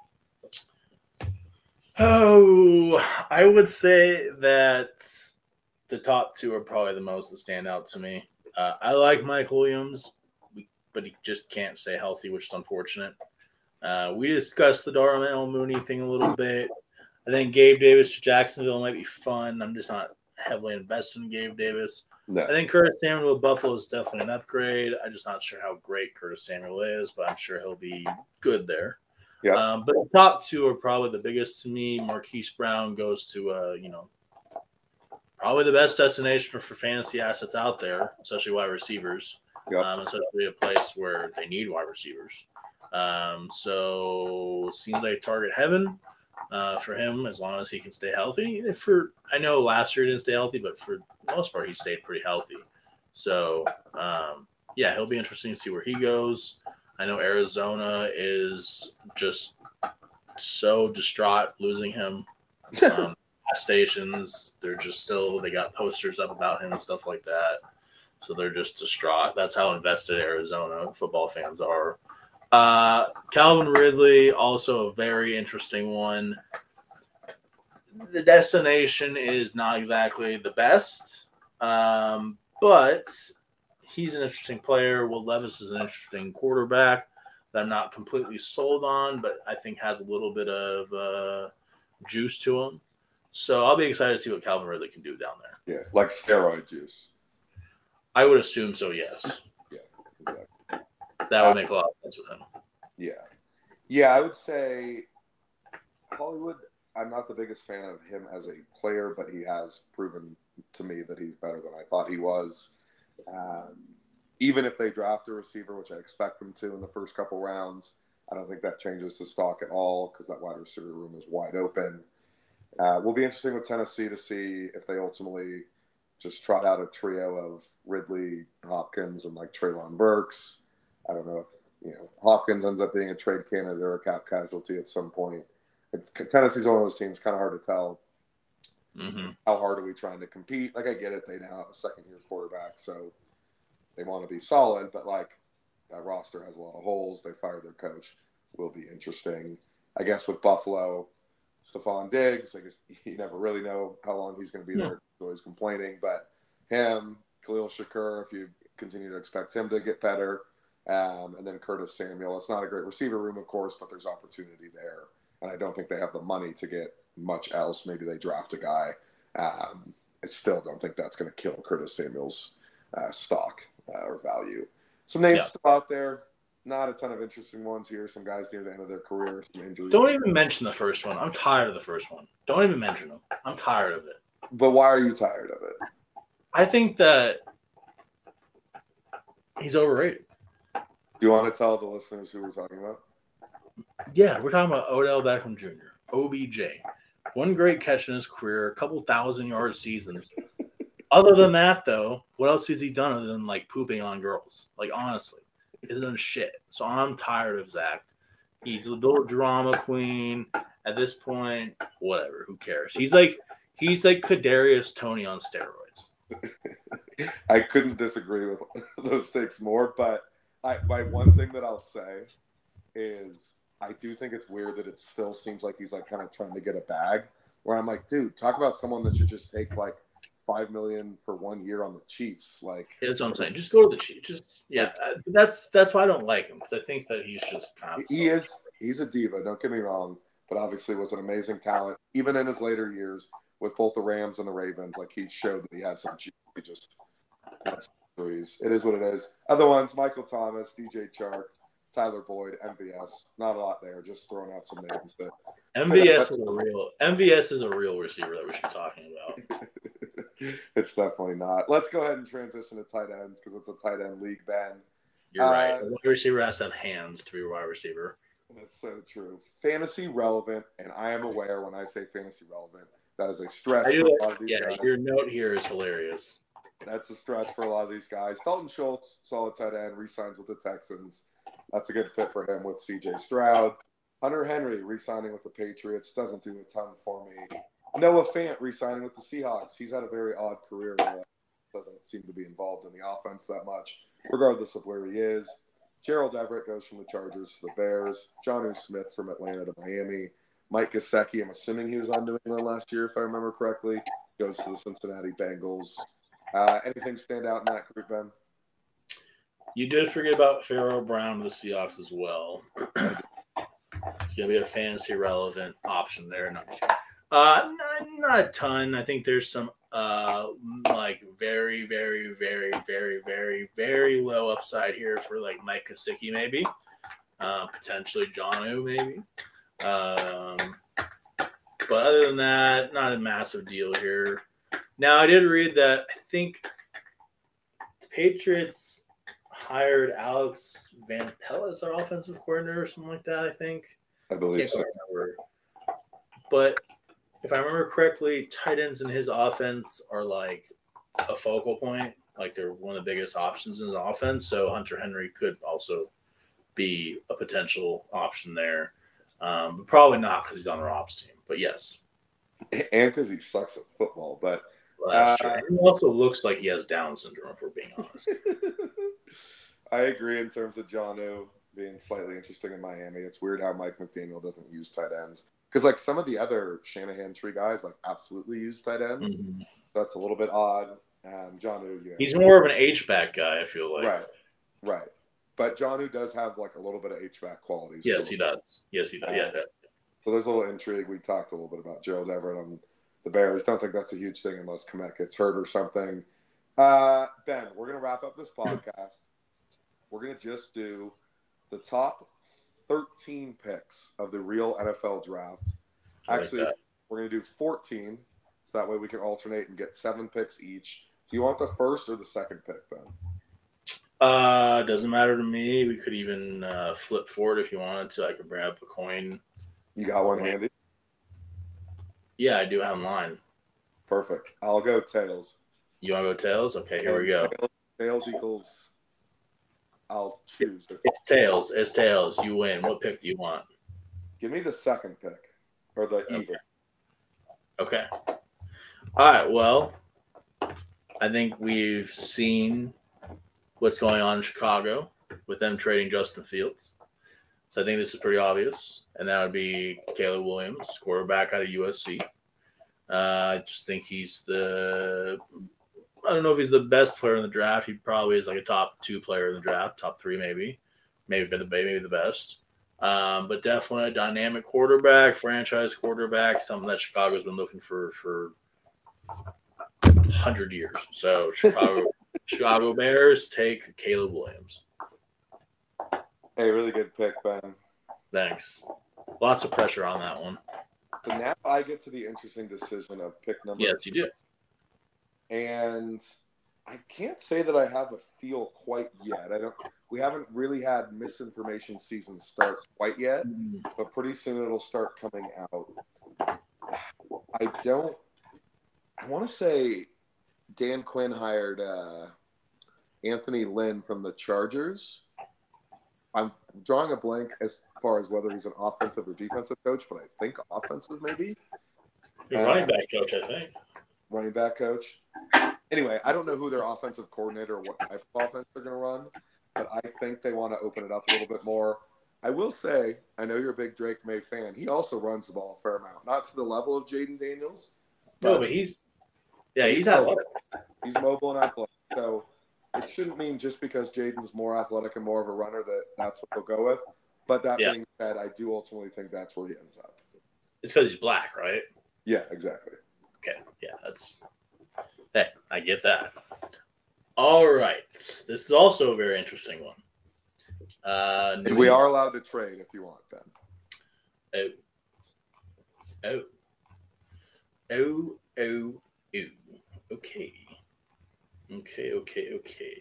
Oh, I would say that the top two are probably the most that stand out to me. Uh, I like Mike Williams, but he just can't stay healthy, which is unfortunate. Uh, we discussed the Darnell Mooney thing a little bit. I think Gabe Davis to Jacksonville might be fun. I'm just not heavily invested in Gabe Davis. No. I think Curtis Samuel with Buffalo is definitely an upgrade. I'm just not sure how great Curtis Samuel is, but I'm sure he'll be good there. Yeah. Um, but the top two are probably the biggest to me. Marquise Brown goes to, uh, you know, probably the best destination for, for fantasy assets out there, especially wide receivers, yep. um, especially a place where they need wide receivers. Um, so it seems like target heaven uh, for him as long as he can stay healthy. For I know last year he didn't stay healthy, but for the most part he stayed pretty healthy. So um, yeah, he'll be interesting to see where he goes. I know Arizona is just so distraught losing him. Um, stations, they're just still they got posters up about him and stuff like that. So they're just distraught. That's how invested Arizona football fans are. Uh, Calvin Ridley, also a very interesting one. The destination is not exactly the best, um, but he's an interesting player. Will Levis is an interesting quarterback that I'm not completely sold on, but I think has a little bit of uh, juice to him. So I'll be excited to see what Calvin Ridley can do down there. Yeah, like steroid juice. I would assume so, yes. Yeah, exactly. That would make a lot of sense with him. Yeah. Yeah, I would say Hollywood, I'm not the biggest fan of him as a player, but he has proven to me that he's better than I thought he was. Um, even if they draft a receiver, which I expect them to in the first couple rounds, I don't think that changes the stock at all because that wide receiver room is wide open. Uh, will be interesting with Tennessee to see if they ultimately just trot out a trio of Ridley, Hopkins, and like Treylon Burks. I don't know if you know Hopkins ends up being a trade candidate or a cap casualty at some point. It's, Tennessee's one of those teams, kind of hard to tell. Mm-hmm. How hard are we trying to compete? Like, I get it. They now have a second-year quarterback, so they want to be solid. But, like, that roster has a lot of holes. They fired their coach. Will be interesting. I guess with Buffalo, Stephon Diggs, I guess you never really know how long he's going to be there. He's always complaining. But him, Khalil Shakur, if you continue to expect him to get better, um, and then Curtis Samuel. It's not a great receiver room, of course, but there's opportunity there. And I don't think they have the money to get much else. Maybe they draft a guy. Um, I still don't think that's going to kill Curtis Samuel's uh, stock uh, or value. Some names yeah. still out there. Not a ton of interesting ones here. Some guys near the end of their career. Some injuries. Don't even mention the first one. I'm tired of the first one. Don't even mention them. I'm tired of it. But why are you tired of it? I think that he's overrated. Do you want to tell the listeners who we're talking about? Yeah, we're talking about Odell Beckham Junior, O B J. One great catch in his career, a couple thousand yard seasons. Other than that, though, what else has he done other than, like, pooping on girls? Like, honestly, he hasn't done shit. So I'm tired of Zach. He's a little drama queen. At this point, whatever. Who cares? He's like he's like Kadarius Toney on steroids. I couldn't disagree with those takes more, but I, my one thing that I'll say is I do think it's weird that it still seems like he's like kind of trying to get a bag. Where I'm like, dude, talk about someone that should just take like five million for one year on the Chiefs. Like, yeah, that's what I'm saying. Just go to the Chiefs. Just yeah, uh, that's that's why I don't like him because I think that he's just kind of he is he's a diva. Don't get me wrong, but obviously was an amazing talent even in his later years with both the Rams and the Ravens. Like he showed that he had some juice. He just had injuries. It is what it is. Other ones: Michael Thomas, D J Chark, Tyler Boyd, M V S. Not a lot there. Just throwing out some names. But M V S is a real M V S is a real receiver that we should be talking about. It's definitely not. Let's go ahead and transition to tight ends because it's a tight end league, Ben. You're uh, right. A wide receiver has to have hands to be a wide receiver. That's so true. Fantasy relevant, and I am aware when I say fantasy relevant, that is a stretch for a lot of these yeah, guys. Your note here is hilarious. That's a stretch for a lot of these guys. Dalton Schultz, solid tight end, re-signs with the Texans. That's a good fit for him with C J Stroud. Hunter Henry re-signing with the Patriots doesn't do a ton for me. Noah Fant re-signing with the Seahawks. He's had a very odd career. Uh, doesn't seem to be involved in the offense that much, regardless of where he is. Gerald Everett goes from the Chargers to the Bears. Jonnu Smith from Atlanta to Miami. Mike Gesicki, I'm assuming he was on New England last year, if I remember correctly, goes to the Cincinnati Bengals. Uh, anything stand out in that group, Ben? You did forget about Pharaoh Brown to the Seahawks as well. It's going to be a fantasy relevant option there. Not Uh, not, not a ton. I think there's some uh like very, very, very, very, very, very low upside here for like Mike Gesicki maybe, uh, potentially Jonnu maybe. Um, but other than that, not a massive deal here. Now I did read that I think the Patriots hired Alex Van Pelt as our offensive coordinator or something like that. I think I believe I so. Remember. But if I remember correctly, tight ends in his offense are like a focal point. Like they're one of the biggest options in his offense. So Hunter Henry could also be a potential option there. Um, but probably not because he's on our ops team. But yes. And because he sucks at football. But well, that's uh, true. He also looks like he has Down syndrome, if we're being honest. I agree in terms of Jonnu being slightly interesting in Miami. It's weird how Mike McDaniel doesn't use tight ends. Because, like, some of the other Shanahan tree guys, like, absolutely use tight ends. Mm-hmm. That's a little bit odd. Um, Jonnu, yeah. He's more of an H-back guy, I feel like. Right, right. But Jonnu does have, like, a little bit of H-back qualities. Yes, he does. Yes, he does. Um, yeah, yeah. So there's a little intrigue. We talked a little bit about Gerald Everett on the Bears. Don't think that's a huge thing unless Kmet gets hurt or something. Uh, Ben, we're going to wrap up this podcast. We're going to just do the top thirteen picks of the real N F L draft. Actually, like we're going to do fourteen, so that way we can alternate and get seven picks each. Do you want the first or the second pick, Ben? Uh, doesn't matter to me. We could even uh, flip forward if you wanted to. I could bring up a coin. You got one coin. Handy? Yeah, I do have mine. Perfect. I'll go tails. You want to go tails? Okay, here and we go. Tails, tails equals. I'll choose. It's, it's tails. It's tails. You win. What pick do you want? Give me the second pick or the okay. even. Okay. All right. Well, I think we've seen what's going on in Chicago with them trading Justin Fields. So I think this is pretty obvious. And that would be Caleb Williams, quarterback out of U S C. Uh, I just think he's the – I don't know if he's the best player in the draft. He probably is like a top two player in the draft, top three maybe. Maybe the, maybe the best. Um, but definitely a dynamic quarterback, franchise quarterback, something that Chicago's been looking for for one hundred years. So Chicago Chicago Bears take Caleb Williams. Hey, really good pick, Ben. Thanks. Lots of pressure on that one. So now I get to the interesting decision of pick number Yes, two. you do. And I can't say that I have a feel quite yet. I don't. We haven't really had misinformation season start quite yet, but pretty soon it'll start coming out. I don't. I want to say Dan Quinn hired uh, Anthony Lynn from the Chargers. I'm drawing a blank as far as whether he's an offensive or defensive coach, but I think offensive maybe. He's um, running back coach, I think. Running back coach. Anyway, I don't know who their offensive coordinator or what type of offense they're going to run, but I think they want to open it up a little bit more. I will say, I know you're a big Drake May fan. He also runs the ball a fair amount. Not to the level of Jaden Daniels. But no, but he's – yeah, he's, he's athletic. He's mobile and athletic. So it shouldn't mean just because Jaden's more athletic and more of a runner that that's what they'll go with. But that yeah. being said, I do ultimately think that's where he ends up. It's because he's black, right? Yeah, exactly. Okay, yeah, that's – hey, I get that. All right. This is also a very interesting one. Uh, and we are allowed to trade if you want, Ben. Oh. Oh. Oh, oh, oh. Okay. Okay, okay, okay.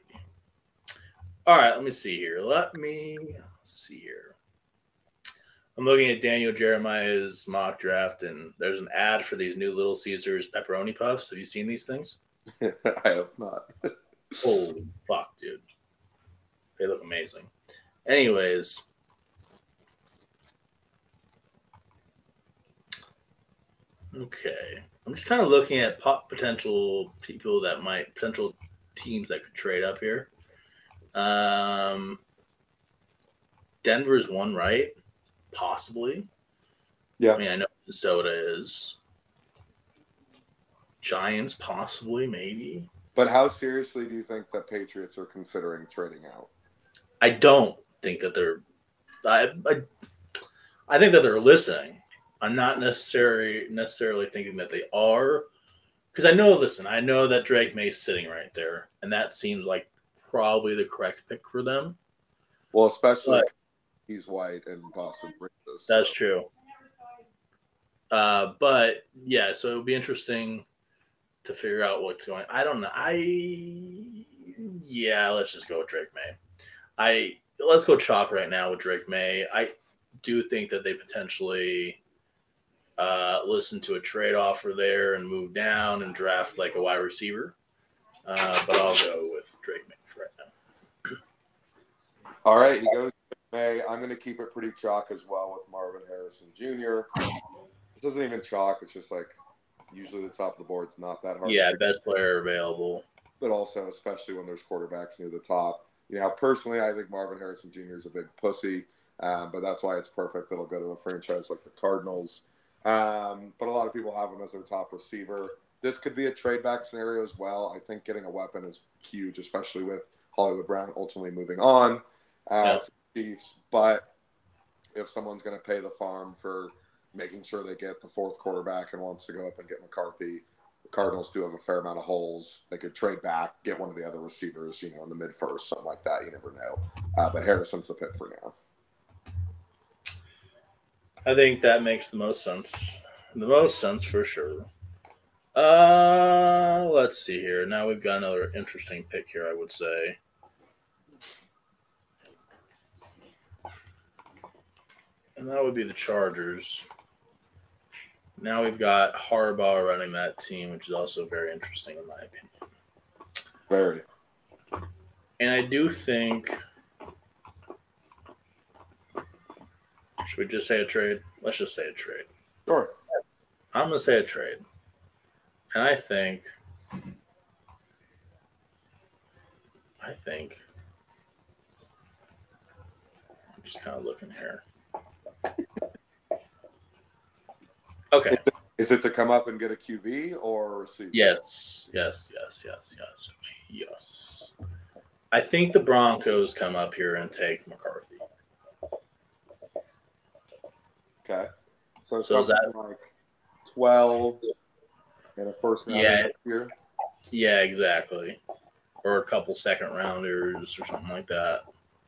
All right, let me see here. Let me see here. I'm looking at Daniel Jeremiah's mock draft, and there's an ad for these new Little Caesars pepperoni puffs. Have you seen these things? I have not. Holy fuck, dude. They look amazing. Anyways. Okay. I'm just kind of looking at potential people that might, potential teams that could trade up here. Um, Denver's one, right? Possibly. Yeah. I mean, I know Minnesota is. Giants, possibly, maybe. But how seriously do you think the Patriots are considering trading out? I don't think that they're I, I, I think that they're listening. I'm not necessarily necessarily thinking that they are, because I know, listen, I know that Drake May's sitting right there, and that seems like probably the correct pick for them. Well, especially but, he's white and Boston racist. That's so. true. Uh, but yeah, so it would be interesting to figure out what's going on. I don't know. I yeah, let's just go with Drake May. I let's go chalk right now with Drake May. I do think that they potentially uh, listen to a trade offer there and move down and draft like a wide receiver. Uh, but I'll go with Drake May for right now. All right, he goes Drake May. I'm going to keep it pretty chalk as well with Marvin Harrison Junior This isn't even chalk. It's just like usually the top of the board is not that hard. Yeah, best player available. But also, especially when there's quarterbacks near the top. You know, personally, I think Marvin Harrison Junior is a big pussy, um, but that's why it's perfect that he'll go to a franchise like the Cardinals. Um, but a lot of people have him as their top receiver. This could be a trade back scenario as well. I think getting a weapon is huge, especially with Hollywood Brown ultimately moving on uh, yeah. to the Chiefs. But if someone's going to pay the farm for making sure they get the fourth quarterback and wants to go up and get McCarthy, The Cardinals do have a fair amount of holes. They could trade back, get one of the other receivers, you know, in the mid first, something like that. You never know. Uh, but Harrison's the pick for now. I think that makes the most sense. The most sense for sure. Uh, let's see here. Now we've got another interesting pick here, I would say. And that would be the Chargers. Now we've got Harbaugh running that team, which is also very interesting in my opinion. Very. And I do think – should we just say a trade? Let's just say a trade. Sure. I'm going to say a trade. And I think – I think – I'm just kind of looking here. Okay. Is it to come up and get a Q B or receive? Yes, yes, yes, yes, yes, yes. I think the Broncos come up here and take McCarthy. Okay. So, So is something that- like twelve and a first round Yeah. next year? Yeah, exactly. Or a couple second rounders or something like that.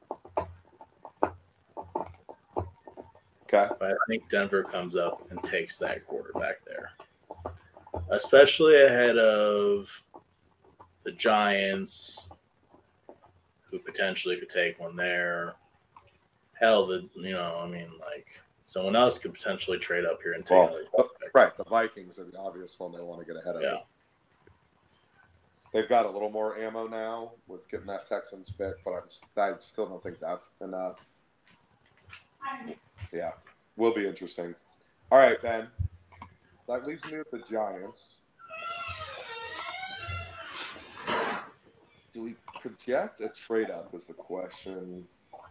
Okay. But I think Denver comes up and takes that quarterback there. Especially ahead of the Giants, who potentially could take one there. Hell, the you know, I mean, like someone else could potentially trade up here and take Well, another uh, quarterback. right. The Vikings are the obvious one they want to get ahead of. Yeah. They've got a little more ammo now with getting that Texans pick, but I'm, I still don't think that's enough. Yeah, will be interesting. All right, Ben. That leaves me with the Giants. Do we project a trade up is the question.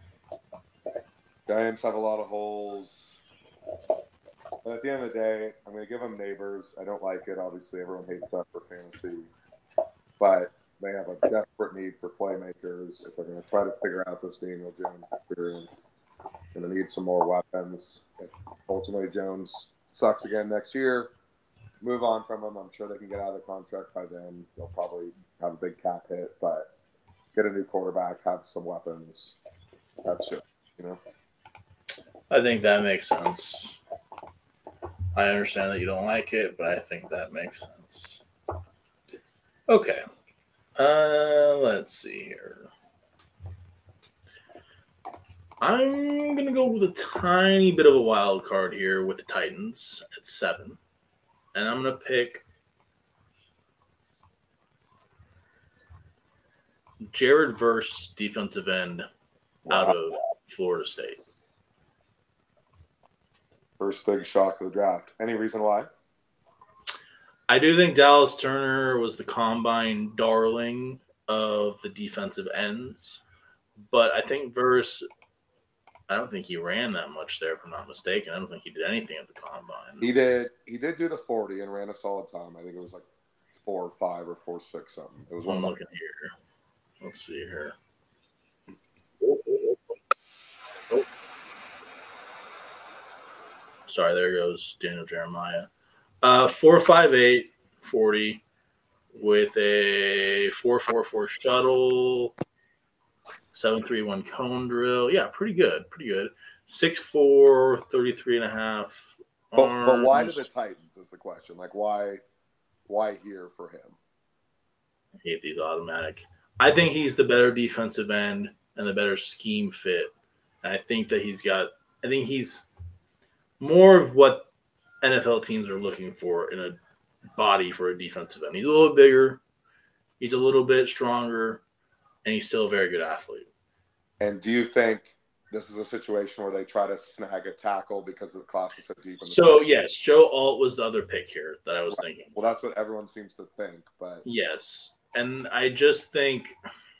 Giants have a lot of holes. But at the end of the day, I'm going to give them Neighbors. I don't like it. Obviously, everyone hates that for fantasy. But they have a desperate need for playmakers. If they're going to try to figure out this Daniel Jones experience, going to need some more weapons. If ultimately Jones sucks again next year, move on from him. I'm sure they can get out of the contract by then. They'll probably have a big cap hit, but get a new quarterback, have some weapons. That's it, you know? I think that makes sense. I understand that you don't like it, but I think that makes sense. Okay. Uh, let's see here. I'm going to go with a tiny bit of a wild card here with the Titans at seven. And I'm going to pick Jared Verse, defensive end, out of Florida State. First big shock of the draft. Any reason why? I do think Dallas Turner was the combine darling of the defensive ends, but I think Verse, I don't think he ran that much there, if I'm not mistaken. I don't think he did anything at the combine. He did. He did do the forty and ran a solid time. I think it was like four or five or four six something. It was one I'm of looking here. Let's see here. Oh. Sorry, there goes Daniel Jeremiah. Uh, four five eight, forty with a four four four shuttle, seven three one cone drill. Yeah, pretty good. Pretty good. six four, thirty-three and a half. But, but why to the Titans is the question. Like, why why here for him? I hate these automatic. I think he's the better defensive end and the better scheme fit. And I think that he's got – I think he's more of what N F L teams are looking for in a body for a defensive end. He's a little bigger. He's a little bit stronger. And he's still a very good athlete. And do you think this is a situation where they try to snag a tackle because the class is so deep? In the so, second? yes, Joe Alt was the other pick here that I was Right. thinking. Well, that's what everyone seems to think. But Yes. And I just think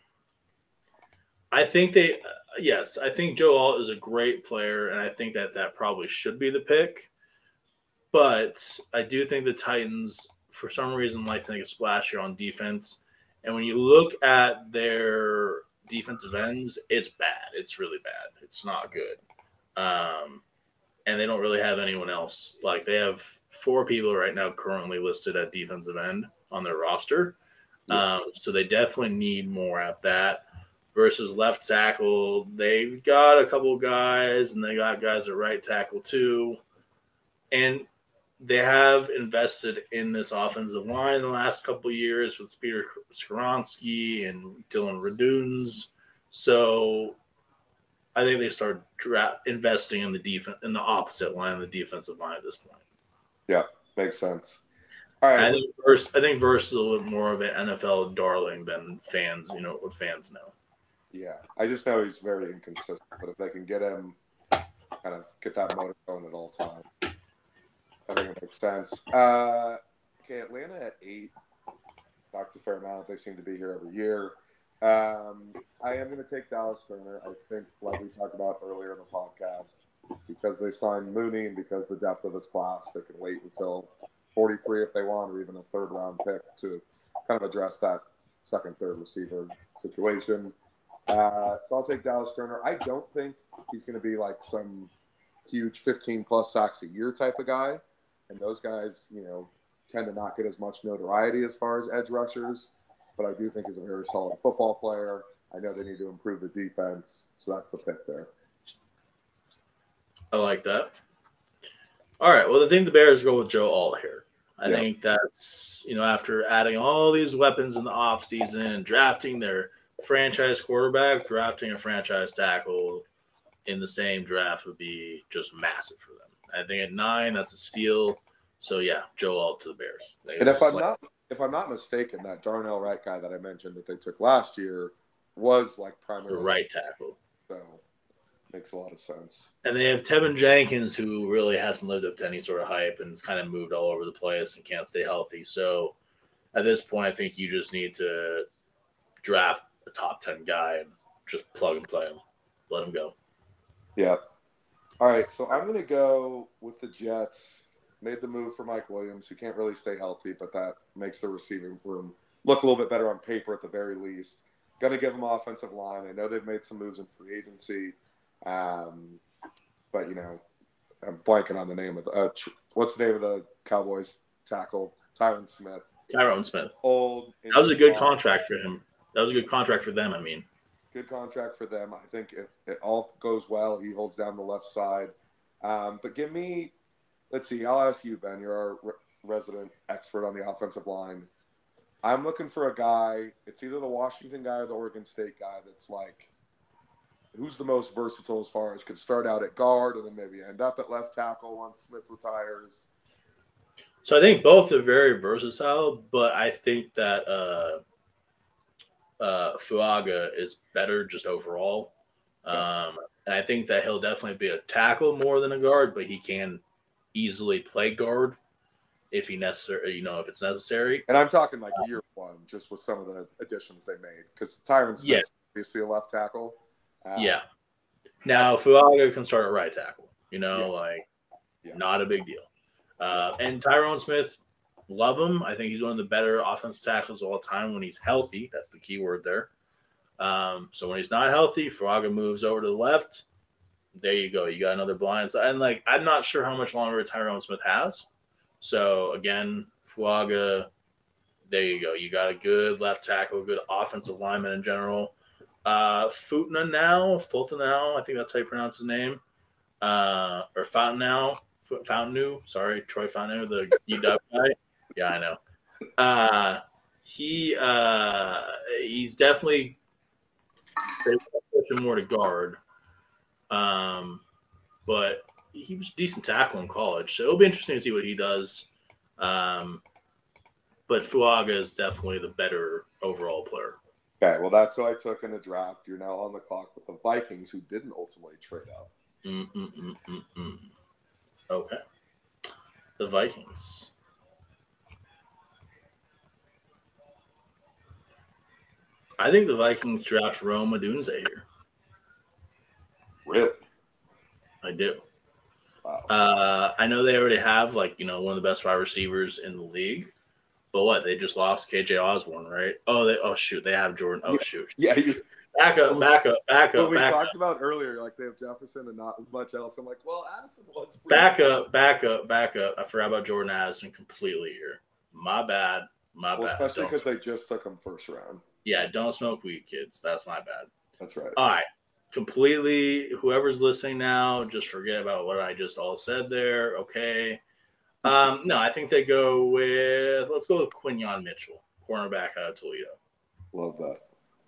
– I think they uh, – yes, I think Joe Alt is a great player, and I think that that probably should be the pick. But I do think the Titans, for some reason, like to make a splash here on defense. And when you look at their defensive ends, it's bad. It's really bad. It's not good. Um, and they don't really have anyone else. Like they have four people right now currently listed at defensive end on their roster. Yeah. Um, so they definitely need more at that. Versus left tackle, they've got a couple guys, and they got guys at right tackle too. And they have invested in this offensive line the last couple of years with Peter Skoronski and Dylan Raduns. So I think they start dra- investing in the defense, in the opposite line, the defensive line at this point. Yeah, makes sense. All right. I think Verse, I think Verse is a little more of an N F L darling than fans, you know, what fans know. Yeah, I just know he's very inconsistent, but if they can get him, kind of get that motor going at all times, I think it makes sense. Uh, okay, Atlanta at eight. Talked a fair amount. They seem to be here every year. Um, I am going to take Dallas Turner. I think, like we talked about earlier in the podcast, because they signed Mooney and because the depth of this class, they can wait until forty-three if they want, or even a third round pick to kind of address that second, third receiver situation. Uh, so I'll take Dallas Turner. I don't think he's going to be like some huge fifteen plus sacks a year type of guy. And those guys, you know, tend to not get as much notoriety as far as edge rushers. But I do think he's a very solid football player. I know they need to improve the defense. So that's the pick there. I like that. All right. Well, I think the Bears go with Joe Alt here. I yeah. think that's, you know, after adding all these weapons in the offseason and drafting their franchise quarterback, drafting a franchise tackle in the same draft would be just massive for them. I think at nine, that's a steal. So yeah, Joe Alt to the Bears. And if I'm like, not if I'm not mistaken, that Darnell Wright guy that I mentioned that they took last year was like primary right tackle. So makes a lot of sense. And they have Tevin Jenkins, who really hasn't lived up to any sort of hype and has kind of moved all over the place and can't stay healthy. So at this point, I think you just need to draft a top ten guy and just plug and play him. Let him go. Yeah. All right, so I'm going to go with the Jets. Made the move for Mike Williams, who can't really stay healthy, but that makes the receiving room look a little bit better on paper at the very least. Going to give them offensive line. I know they've made some moves in free agency, um, but, you know, I'm blanking on the name of the uh, – what's the name of the Cowboys tackle? Tyron Smith. Tyron Smith. Old. That was a good contract for him. That was a good contract for them, I mean. Good contract for them. I think if it all goes well, he holds down the left side. Um, but give me – let's see. I'll ask you, Ben. You're our re- resident expert on the offensive line. I'm looking for a guy. It's either the Washington guy or the Oregon State guy that's like – who's the most versatile as far as could start out at guard and then maybe end up at left tackle once Smith retires. So I think both are very versatile, but I think that uh, – Uh, Fuaga is better just overall. Um, and I think that he'll definitely be a tackle more than a guard, but he can easily play guard if he necessary, you know, if it's necessary. And I'm talking like year one, just with some of the additions they made, because Tyron Smith's yeah. obviously a left tackle. Um, yeah. Now Fuaga can start at right tackle, you know, yeah. like yeah. not a big deal. Uh, and Tyrone Smith, love him. I think he's one of the better offensive tackles of all time when he's healthy. That's the key word there. Um, so when he's not healthy, Fuaga moves over to the left. There you go. You got another blind side. And, like, I'm not sure how much longer Tyrone Smith has. So, again, Fuaga, there you go. You got a good left tackle, good offensive lineman in general. Uh, Futna now, Fulton now, I think that's how you pronounce his name. Uh, or Fountain now, Fountain sorry, Troy Fountain, the U W guy. Yeah, I know. Uh, he uh, he's definitely pushing more to guard, um, but he was a decent tackle in college, so it'll be interesting to see what he does. Um, but Fuaga is definitely the better overall player. Okay, well, that's who I took in the draft. You're now on the clock with the Vikings, who didn't ultimately trade out. Mm-mm-mm-mm-mm. Okay, the Vikings. I think the Vikings draft Rome Odunze here. Really? I do. Wow. Uh, I know they already have, like, you know, one of the best wide receivers in the league. But what? They just lost K J Osborne, right? Oh, they. Oh, shoot. They have Jordan. Oh, yeah. shoot. Yeah. You, back up, back up, back What up, we back talked up. about earlier, like they have Jefferson and not much else. I'm like, well, Addison was pretty Back up, back up, back up. I forgot about Jordan Addison completely here. My bad. My well, bad. especially Don't because smoke. they just took him first round. Yeah, don't smoke weed, kids. That's my bad. That's right. All right. Completely, whoever's listening now, just forget about what I just all said there. Okay. Um, no, I think they go with, let's go with Quinyon Mitchell, cornerback out of Toledo. Love that.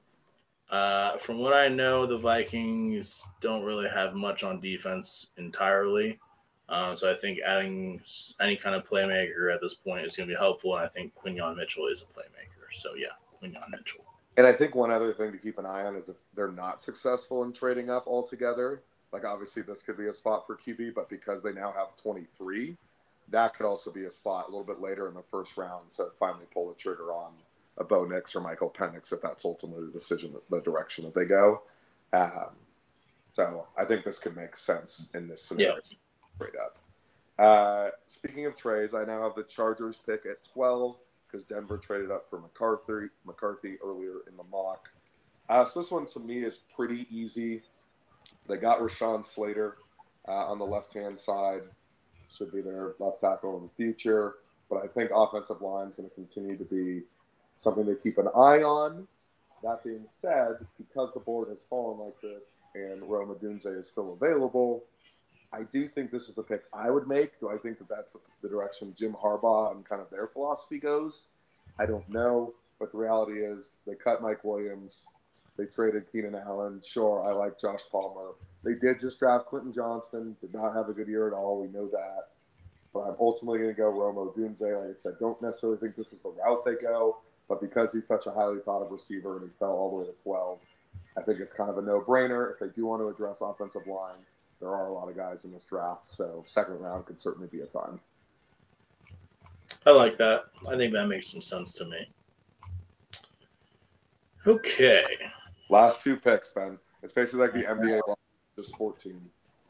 Uh, from what I know, the Vikings don't really have much on defense entirely. Um, so I think adding any kind of playmaker at this point is going to be helpful. And I think Quinyon Mitchell is a playmaker. So, yeah, Quinyon Mitchell. And I think one other thing to keep an eye on is if they're not successful in trading up altogether, like obviously this could be a spot for Q B, but because they now have twenty-three, that could also be a spot a little bit later in the first round to finally pull the trigger on a Bo Nix or Michael Penix if that's ultimately the decision, the direction that they go. Um, so I think this could make sense in this scenario. Yeah. Straight up. Uh, speaking of trades, I now have the Chargers pick at twelve because Denver traded up for McCarthy, McCarthy earlier in the mock. Uh, so this one to me is pretty easy. They got Rashawn Slater uh, on the left-hand side. Should be their left tackle in the future. But I think offensive line is going to continue to be something to keep an eye on. That being said, because the board has fallen like this and Rome Odunze is still available, I do think this is the pick I would make. Do I think that that's the direction Jim Harbaugh and kind of their philosophy goes? I don't know. But the reality is they cut Mike Williams. They traded Keenan Allen. Sure, I like Josh Palmer. They did just draft Quentin Johnston. Did not have a good year at all. We know that. But I'm ultimately going to go Rome Odunze. Like I said, don't necessarily think this is the route they go. But because he's such a highly thought of receiver and he fell all the way to twelve, I think it's kind of a no-brainer. If they do want to address offensive line, there are a lot of guys in this draft. So second round could certainly be a time. I like that. I think that makes some sense to me. Okay. Last two picks, Ben. It's basically like the N B A, just fourteen.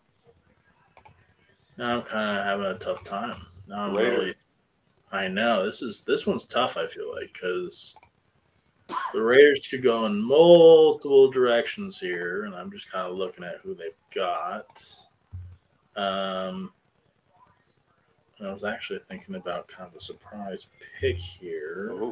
Now I'm kind of having a tough time. Now I'm Raiders. really. I know this is this one's tough. I feel like because the Raiders could go in multiple directions here, and I'm just kind of looking at who they've got. Um, I was actually thinking about kind of a surprise pick here. Oh.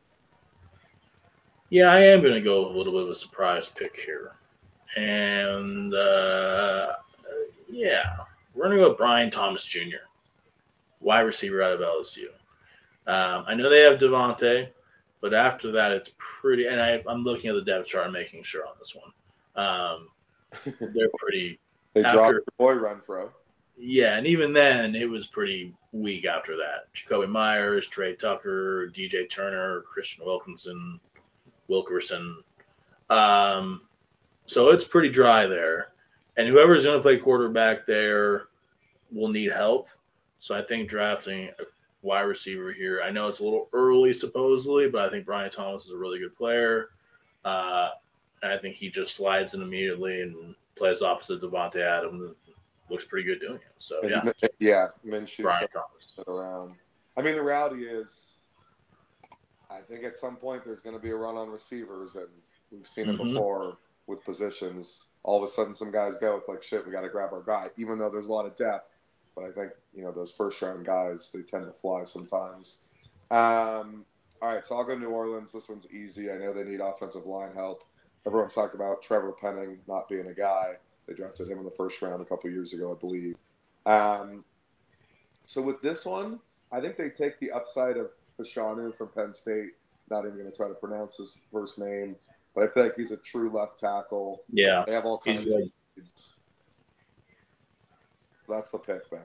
Yeah, I am going to go with a little bit of a surprise pick here. And, uh, yeah, we're going to go with Brian Thomas Junior, wide receiver out of L S U. Um, I know they have Devontae, but after that, it's pretty – and I, I'm looking at the depth chart and making sure on this one. Um, they're pretty – They after, dropped your boy Renfro. Yeah, and even then, it was pretty weak after that. Jacoby Myers, Trey Tucker, D J Turner, Christian Wilkinson – Wilkerson. Um, so it's pretty dry there. And whoever's going to play quarterback there will need help. So I think drafting a wide receiver here, I know it's a little early supposedly, but I think Brian Thomas is a really good player. Uh, and I think he just slides in immediately and plays opposite Devontae Adams. Looks pretty good doing it. So, yeah. Yeah, Minshew Brian Thomas. around. I mean, the reality is, I think at some point there's going to be a run on receivers, and we've seen it Mm-hmm. before with positions. All of a sudden, some guys go, it's like, shit, we got to grab our guy, even though there's a lot of depth. But I think, you know, those first-round guys, they tend to fly sometimes. Um, all right, so I'll go New Orleans. This one's easy. I know they need offensive line help. Everyone's talked about Trevor Penning not being a guy. They drafted him in the first round a couple years ago, I believe. Um, so with this one, I think they take the upside of Fashanu from Penn State. Not even going to try to pronounce his first name, but I feel like he's a true left tackle. Yeah, They have all kinds he's of good. needs. That's the pick, Ben.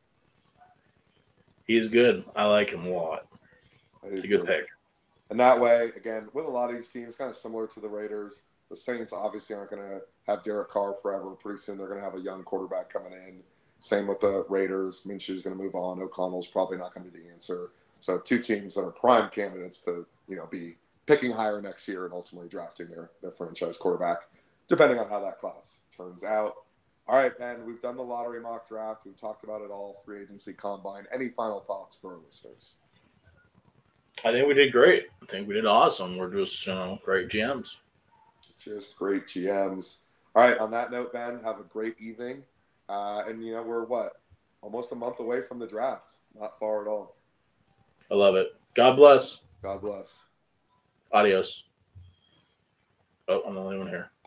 He's good. I like him a lot. It's a good pick. And that way, again, with a lot of these teams, kind of similar to the Raiders, the Saints obviously aren't going to have Derek Carr forever. Pretty soon they're going to have a young quarterback coming in. Same with the Raiders. Minshew's going to move on. O'Connell's probably not going to be the answer. So two teams that are prime candidates to, you know, be picking higher next year and ultimately drafting their, their franchise quarterback, depending on how that class turns out. All right, Ben, we've done the lottery mock draft. We've talked about it all, free agency combine. Any final thoughts for our listeners? I think we did great. I think we did awesome. We're just, you know, great G Ms. Just great G Ms. All right. On that note, Ben, have a great evening. Uh, and, you know, we're what? Almost a month away from the draft. Not far at all. I love it. God bless. God bless. Adios. Oh, I'm the only one here.